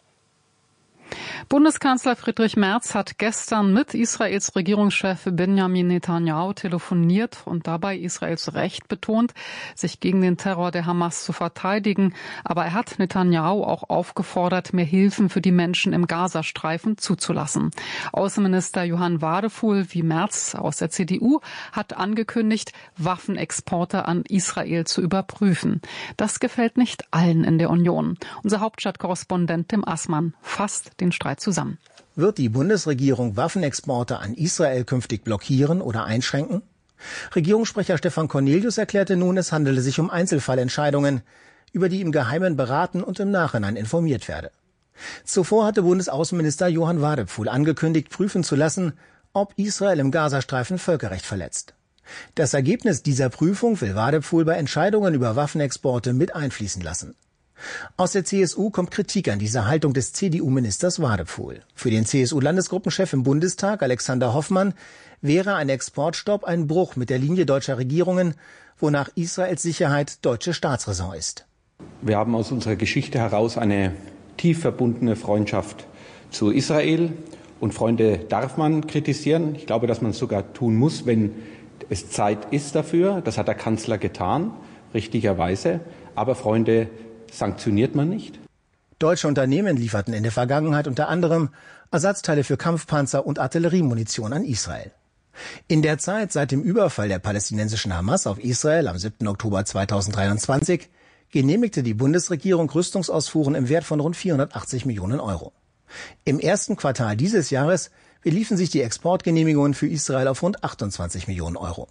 A: Bundeskanzler Friedrich Merz hat gestern mit Israels Regierungschef Benjamin Netanyahu telefoniert und dabei Israels Recht betont, sich gegen den Terror der Hamas zu verteidigen. Aber er hat Netanyahu auch aufgefordert, mehr Hilfen für die Menschen im Gazastreifen zuzulassen. Außenminister Johann Wadefuhl, wie Merz aus der C D U, hat angekündigt, Waffenexporte an Israel zu überprüfen. Das gefällt nicht allen in der Union. Unser Hauptstadtkorrespondent Tim Assmann fasst den Streit zusammen.
M: Wird die Bundesregierung Waffenexporte an Israel künftig blockieren oder einschränken? Regierungssprecher Stefan Cornelius erklärte nun, es handele sich um Einzelfallentscheidungen, über die im Geheimen beraten und im Nachhinein informiert werde. Zuvor hatte Bundesaußenminister Johann Wadefuhl angekündigt, prüfen zu lassen, ob Israel im Gazastreifen Völkerrecht verletzt. Das Ergebnis dieser Prüfung will Wadefuhl bei Entscheidungen über Waffenexporte mit einfließen lassen. Aus der C S U kommt Kritik an dieser Haltung des C D U-Ministers Wadefuhl. Für den C S U-Landesgruppenchef im Bundestag, Alexander Hoffmann, wäre ein Exportstopp ein Bruch mit der Linie deutscher Regierungen, wonach Israels Sicherheit deutsche Staatsräson ist.
N: Wir haben aus unserer Geschichte heraus eine tief verbundene Freundschaft zu Israel. Und Freunde darf man kritisieren. Ich glaube, dass man es sogar tun muss, wenn es Zeit ist dafür. Das hat der Kanzler getan, richtigerweise. Aber Freunde sanktioniert man nicht.
M: Deutsche Unternehmen lieferten in der Vergangenheit unter anderem Ersatzteile für Kampfpanzer und Artilleriemunition an Israel. In der Zeit seit dem Überfall der palästinensischen Hamas auf Israel am siebten Oktober zweitausenddreiundzwanzig genehmigte die Bundesregierung Rüstungsausfuhren im Wert von rund vierhundertachtzig Millionen Euro. Im ersten Quartal dieses Jahres beliefen sich die Exportgenehmigungen für Israel auf rund achtundzwanzig Millionen Euro.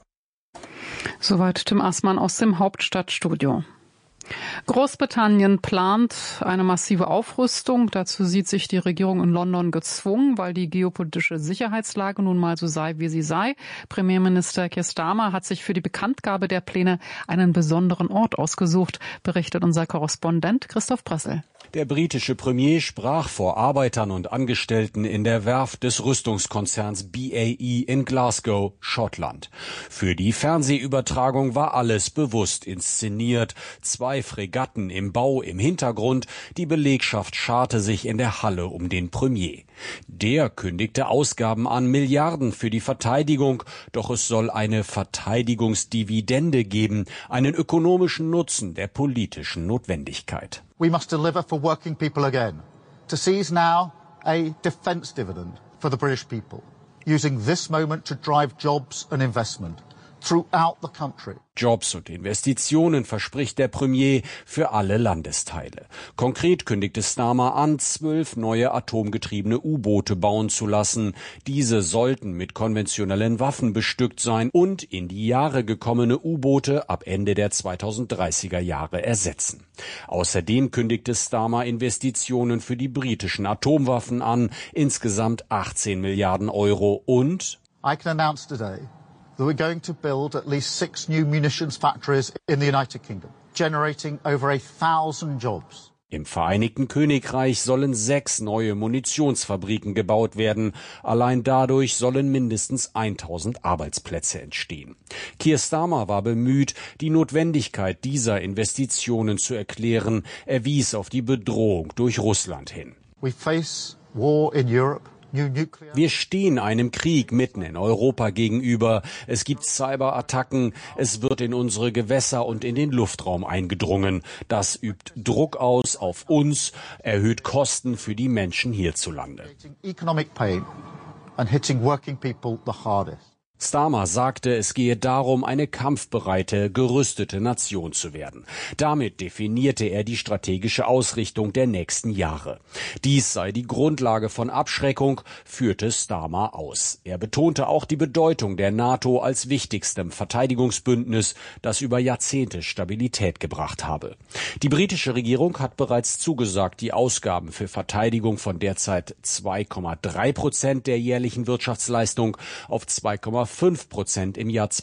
A: Soweit Tim Assmann aus dem Hauptstadtstudio. Großbritannien plant eine massive Aufrüstung. Dazu sieht sich die Regierung in London gezwungen, weil die geopolitische Sicherheitslage nun mal so sei, wie sie sei. Premierminister Keir Starmer hat sich für die Bekanntgabe der Pläne einen besonderen Ort ausgesucht, berichtet unser Korrespondent Christoph Bressel.
O: Der britische Premier sprach vor Arbeitern und Angestellten in der Werft des Rüstungskonzerns B A E in Glasgow, Schottland. Für die Fernsehübertragung war alles bewusst inszeniert. Zwei Fregatten im Bau im Hintergrund. Die Belegschaft scharte sich in der Halle um den Premier. Der kündigte Ausgaben an, Milliarden für die Verteidigung. Doch es soll eine Verteidigungsdividende geben, einen ökonomischen Nutzen der politischen Notwendigkeit.
P: We must deliver for working people again. To seize now a defence dividend for the British people, using this moment to drive jobs and investment throughout the country.
O: Jobs und Investitionen verspricht der Premier für alle Landesteile. Konkret kündigte Starmer an, zwölf neue atomgetriebene U-Boote bauen zu lassen. Diese sollten mit konventionellen Waffen bestückt sein und in die Jahre gekommene U-Boote ab Ende der zweitausenddreißiger Jahre ersetzen. Außerdem kündigte Starmer Investitionen für die britischen Atomwaffen an, insgesamt achtzehn Milliarden Euro und
P: I can announce today that we're going to build at least six new munitions factories in the United Kingdom, generating over a thousand jobs.
O: Im Vereinigten Königreich sollen sechs neue Munitionsfabriken gebaut werden. Allein dadurch sollen mindestens tausend Arbeitsplätze entstehen. Keir Starmer war bemüht, die Notwendigkeit dieser Investitionen zu erklären. Er wies auf die Bedrohung durch Russland hin.
P: We face war in Europe.
O: Wir stehen einem Krieg mitten in Europa gegenüber. Es gibt Cyberattacken. Es wird in unsere Gewässer und in den Luftraum eingedrungen. Das übt Druck aus auf uns, erhöht Kosten für die Menschen hierzulande.
P: Economic pain and hitting working people the hardest.
O: Starmer sagte, es gehe darum, eine kampfbereite, gerüstete Nation zu werden. Damit definierte er die strategische Ausrichtung der nächsten Jahre. Dies sei die Grundlage von Abschreckung, führte Starmer aus. Er betonte auch die Bedeutung der NATO als wichtigstem Verteidigungsbündnis, das über Jahrzehnte Stabilität gebracht habe. Die britische Regierung hat bereits zugesagt, die Ausgaben für Verteidigung von derzeit zwei Komma drei Prozent der jährlichen Wirtschaftsleistung auf zwei Komma fünf Prozent im Jahr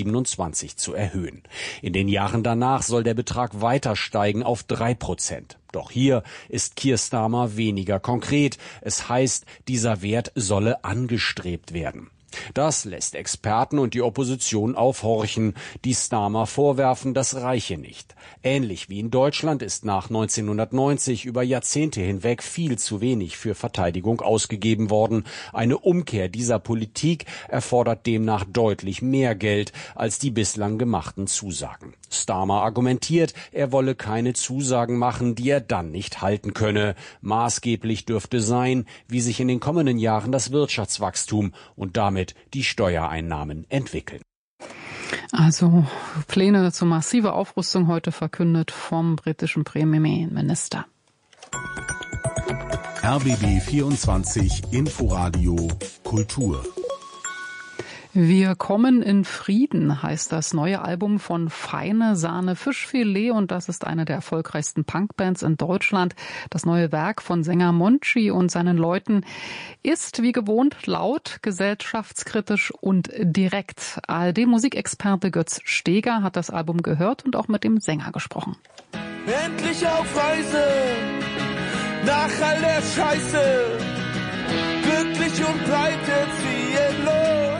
O: zweitausendsiebenundzwanzig zu erhöhen. In den Jahren danach soll der Betrag weiter steigen auf drei Prozent. Doch hier ist Keir Starmer weniger konkret. Es heißt, dieser Wert solle angestrebt werden. Das lässt Experten und die Opposition aufhorchen, die Starmer vorwerfen, das reiche nicht. Ähnlich wie in Deutschland ist nach neunzehnhundertneunzig über Jahrzehnte hinweg viel zu wenig für Verteidigung ausgegeben worden. Eine Umkehr dieser Politik erfordert demnach deutlich mehr Geld als die bislang gemachten Zusagen. Starmer argumentiert, er wolle keine Zusagen machen, die er dann nicht halten könne. Maßgeblich dürfte sein, wie sich in den kommenden Jahren das Wirtschaftswachstum und damit die Steuereinnahmen entwickeln.
A: Also Pläne zur massiven Aufrüstung heute verkündet vom britischen Premierminister.
E: R B B vierundzwanzig Inforadio Kultur.
A: Wir kommen in Frieden heißt das neue Album von Feine Sahne Fischfilet und das ist eine der erfolgreichsten Punkbands in Deutschland. Das neue Werk von Sänger Monchi und seinen Leuten ist wie gewohnt laut, gesellschaftskritisch und direkt. A R D-Musikexperte Götz Steger hat das Album gehört und auch mit dem Sänger gesprochen.
Y: Endlich auf Reise, nach all der Scheiße, glücklich und pleite ziehen los.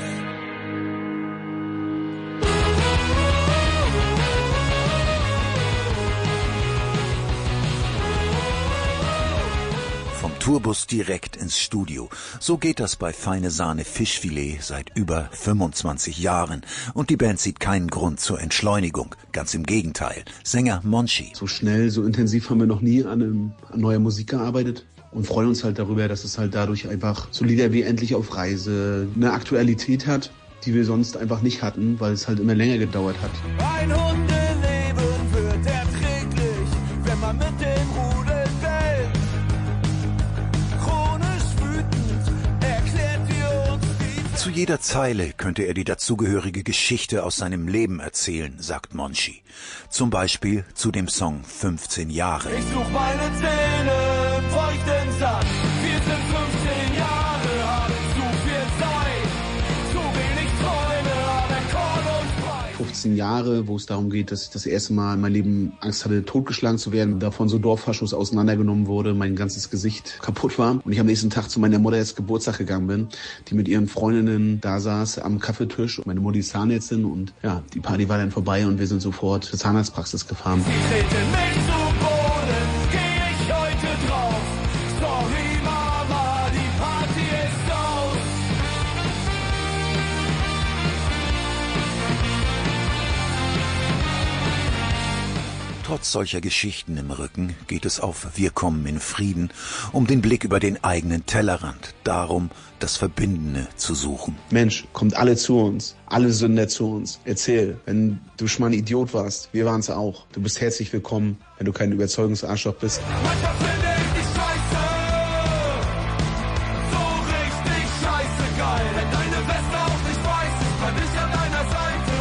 R: Vom Tourbus direkt ins Studio. So geht das bei Feine Sahne Fischfilet seit über fünfundzwanzig Jahren. Und die Band sieht keinen Grund zur Entschleunigung. Ganz im Gegenteil. Sänger Monchi.
S: So schnell, so intensiv haben wir noch nie an, einem, an neuer Musik gearbeitet. Und freuen uns halt darüber, dass es halt dadurch einfach so Lieder wie Endlich auf Reise eine Aktualität hat, die wir sonst einfach nicht hatten, weil es halt immer länger gedauert hat.
Y: Ein Hundeleben wird erträglich, wenn man mit dem Rudel bellt. Chronisch wütend erklärt ihr uns die...
R: Zu jeder Zeile könnte er die dazugehörige Geschichte aus seinem Leben erzählen, sagt Monchi. Zum Beispiel zu dem Song fünfzehn Jahre.
Y: Ich such meine Zähne im feuchten Sand. Wir sind fünfzehn Jahre, haben zu viel Zeit. Zu wenig Träume, aber Korn und Brei.
S: fünfzehn Jahre, wo es darum geht, dass ich das erste Mal in meinem Leben Angst hatte, totgeschlagen zu werden, davon so Dorffaschos auseinandergenommen wurde, mein ganzes Gesicht kaputt war. Und ich am nächsten Tag zu meiner Mutter jetzt Geburtstag gegangen bin, die mit ihren Freundinnen da saß am Kaffeetisch. Meine Mutter ist Zahnärztin und ja, die Party war dann vorbei und wir sind sofort zur Zahnarztpraxis gefahren.
Y: Sie treten mich zu Boden, geh ich heute drauf. Sorry Mama, die Party ist aus.
R: Trotz solcher Geschichten im Rücken geht es auf Wir kommen in Frieden um den Blick über den eigenen Tellerrand, darum, das Verbindende zu suchen.
S: Mensch, kommt alle zu uns, alle Sünder zu uns. Erzähl, wenn du schon mal ein Idiot warst, wir waren es auch. Du bist herzlich willkommen, wenn du kein Überzeugungsarschloch bist.
Y: Manchmal finde ich die Scheiße so richtig scheiße geil. Wenn deine Weste auch nicht weiß ist, bleib ich an deiner Seite.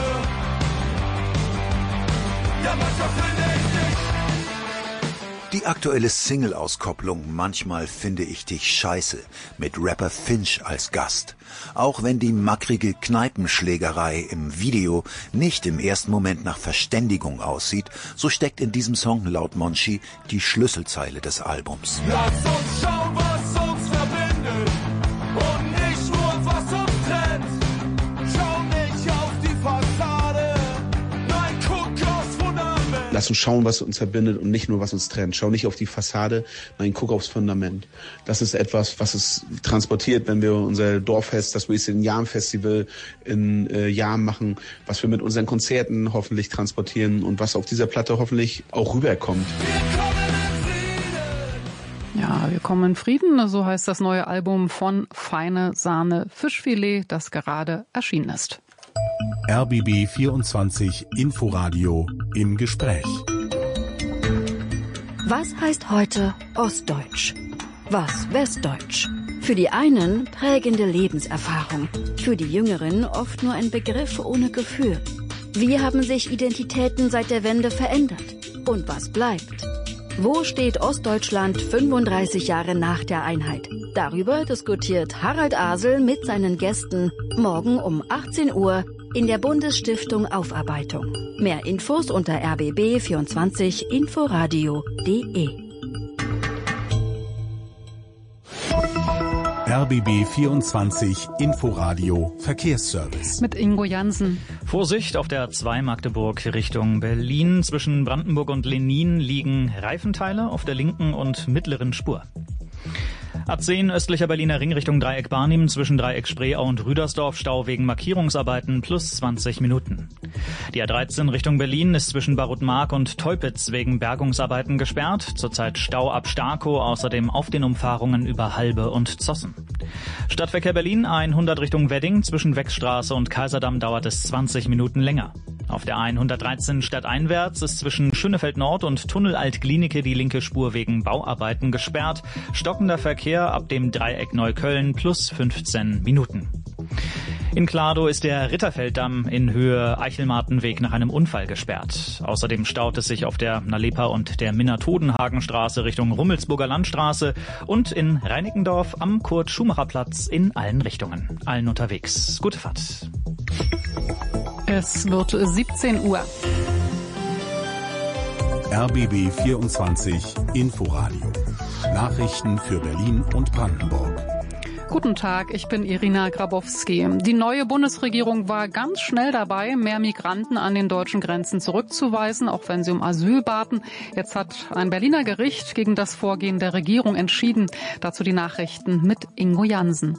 Y: Ja, manchmal finde ich dich.
R: Die aktuelle Single-Auskopplung Manchmal finde ich dich scheiße mit Rapper Finch als Gast. Auch wenn die mackrige Kneipenschlägerei im Video nicht im ersten Moment nach Verständigung aussieht, so steckt in diesem Song laut Monchi die Schlüsselzeile des Albums.
Y: Lass uns schauen, was uns verbindet und nicht nur, was uns trennt. Schau nicht auf die Fassade, nein, guck aufs Fundament.
S: Lass uns schauen, was uns verbindet und nicht nur, was uns trennt. Schau nicht auf die Fassade, nein, guck aufs Fundament. Das ist etwas, was es transportiert, wenn wir unser Dorffest, das Wasted Young Festival in äh, Jahren machen, was wir mit unseren Konzerten hoffentlich transportieren und was auf dieser Platte hoffentlich auch rüberkommt.
A: Ja, wir kommen in Frieden, so heißt das neue Album von Feine Sahne Fischfilet, das gerade erschienen ist.
E: R B B vierundzwanzig Inforadio im Gespräch.
T: Was heißt heute Ostdeutsch? Was Westdeutsch? Für die einen prägende Lebenserfahrung, für die Jüngeren oft nur ein Begriff ohne Gefühl. Wie haben sich Identitäten seit der Wende verändert? Und was bleibt? Wo steht Ostdeutschland fünfunddreißig Jahre nach der Einheit? Darüber diskutiert Harald Asel mit seinen Gästen morgen um achtzehn Uhr in der Bundesstiftung Aufarbeitung. Mehr Infos unter r b b vierundzwanzig inforadio punkt de.
E: R B B vierundzwanzig Inforadio Verkehrsservice.
A: Mit Ingo Jansen.
Q: Vorsicht auf der A zwei Magdeburg Richtung Berlin. Zwischen Brandenburg und Lenin liegen Reifenteile auf der linken und mittleren Spur. A zehn östlicher Berliner Ring Richtung Dreieck Barnim, zwischen Dreieck Spreeau und Rüdersdorf Stau wegen Markierungsarbeiten plus zwanzig Minuten. Die A dreizehn Richtung Berlin ist zwischen Barutmark und Teupitz wegen Bergungsarbeiten gesperrt. Zurzeit Stau ab Starkow, außerdem auf den Umfahrungen über Halbe und Zossen. Stadtverkehr Berlin A hundert Richtung Wedding, zwischen Wechstraße und Kaiserdamm dauert es zwanzig Minuten länger. Auf der A hundertdreizehn stadteinwärts ist zwischen Schönefeld Nord und Tunnel Alt-Glienicke die linke Spur wegen Bauarbeiten gesperrt. Stockender Verkehr ab dem Dreieck Neukölln plus fünfzehn Minuten. In Kladow ist der Ritterfelddamm in Höhe Eichelmartenweg nach einem Unfall gesperrt. Außerdem staut es sich auf der Nalepa und der Minna-Todenhagenstraße Richtung Rummelsburger Landstraße und in Reinickendorf am Kurt-Schumacher-Platz in allen Richtungen. Allen unterwegs. Gute Fahrt.
A: Es wird siebzehn Uhr.
E: R B B vierundzwanzig Inforadio. Nachrichten für Berlin und Brandenburg.
A: Guten Tag, ich bin Irina Grabowski. Die neue Bundesregierung war ganz schnell dabei, mehr Migranten an den deutschen Grenzen zurückzuweisen, auch wenn sie um Asyl baten. Jetzt hat ein Berliner Gericht gegen das Vorgehen der Regierung entschieden. Dazu die Nachrichten mit Ingo Jansen.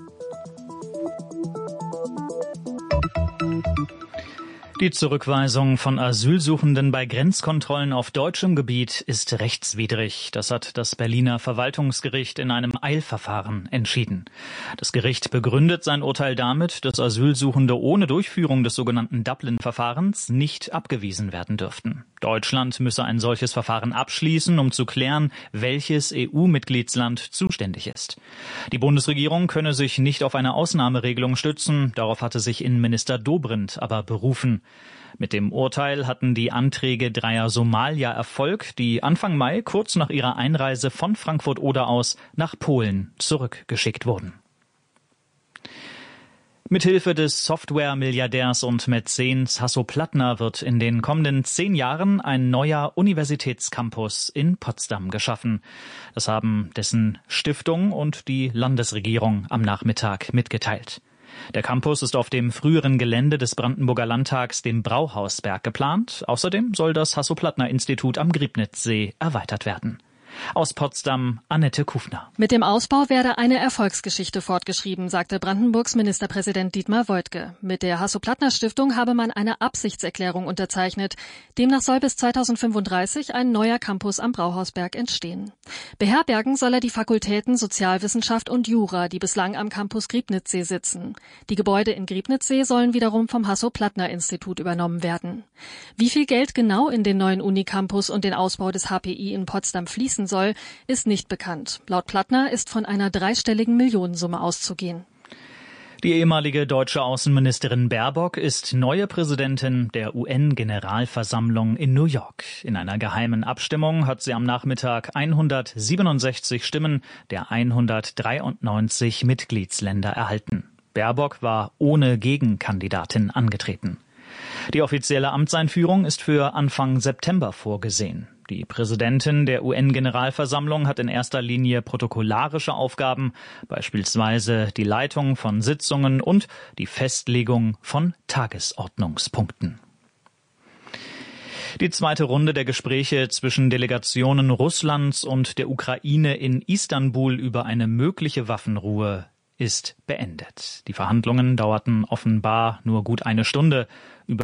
Q: Die Zurückweisung von Asylsuchenden bei Grenzkontrollen auf deutschem Gebiet ist rechtswidrig. Das hat das Berliner Verwaltungsgericht in einem Eilverfahren entschieden. Das Gericht begründet sein Urteil damit, dass Asylsuchende ohne Durchführung des sogenannten Dublin-Verfahrens nicht abgewiesen werden dürften. Deutschland müsse ein solches Verfahren abschließen, um zu klären, welches E U-Mitgliedsland zuständig ist. Die Bundesregierung könne sich nicht auf eine Ausnahmeregelung stützen. Darauf hatte sich Innenminister Dobrindt aber berufen. Mit dem Urteil hatten die Anträge dreier Somalier Erfolg, die Anfang Mai kurz nach ihrer Einreise von Frankfurt-Oder aus nach Polen zurückgeschickt wurden. Mithilfe des Software-Milliardärs und Mäzens Hasso Plattner wird in den kommenden zehn Jahren ein neuer Universitätscampus in Potsdam geschaffen. Das haben dessen Stiftung und die Landesregierung am Nachmittag mitgeteilt. Der Campus ist auf dem früheren Gelände des Brandenburger Landtags, dem Brauhausberg, geplant. Außerdem soll das Hasso-Plattner-Institut am Griebnitzsee erweitert werden. Aus Potsdam, Annette Kufner.
C: Mit dem Ausbau werde eine Erfolgsgeschichte fortgeschrieben, sagte Brandenburgs Ministerpräsident Dietmar Woidke. Mit der Hasso-Plattner-Stiftung habe man eine Absichtserklärung unterzeichnet. Demnach soll bis zweitausendfünfunddreißig ein neuer Campus am Brauhausberg entstehen. Beherbergen soll er die Fakultäten Sozialwissenschaft und Jura, die bislang am Campus Griebnitzsee sitzen. Die Gebäude in Griebnitzsee sollen wiederum vom Hasso-Plattner-Institut übernommen werden. Wie viel Geld genau in den neuen Unicampus und den Ausbau des H P I in Potsdam fließen soll, ist nicht bekannt. Laut Plattner ist von einer dreistelligen Millionensumme auszugehen.
Q: Die ehemalige deutsche Außenministerin Baerbock ist neue Präsidentin der U N-Generalversammlung in New York. In einer geheimen Abstimmung hat sie am Nachmittag hundertsiebenundsechzig Stimmen der hundertdreiundneunzig Mitgliedsländer erhalten. Baerbock war ohne Gegenkandidatin angetreten. Die offizielle Amtseinführung ist für Anfang September vorgesehen. Die Präsidentin der U N-Generalversammlung hat in erster Linie protokollarische Aufgaben, beispielsweise die Leitung von Sitzungen und die Festlegung von Tagesordnungspunkten. Die zweite Runde der Gespräche zwischen Delegationen Russlands und der Ukraine in Istanbul über eine mögliche Waffenruhe ist beendet. Die Verhandlungen dauerten offenbar nur gut eine Stunde.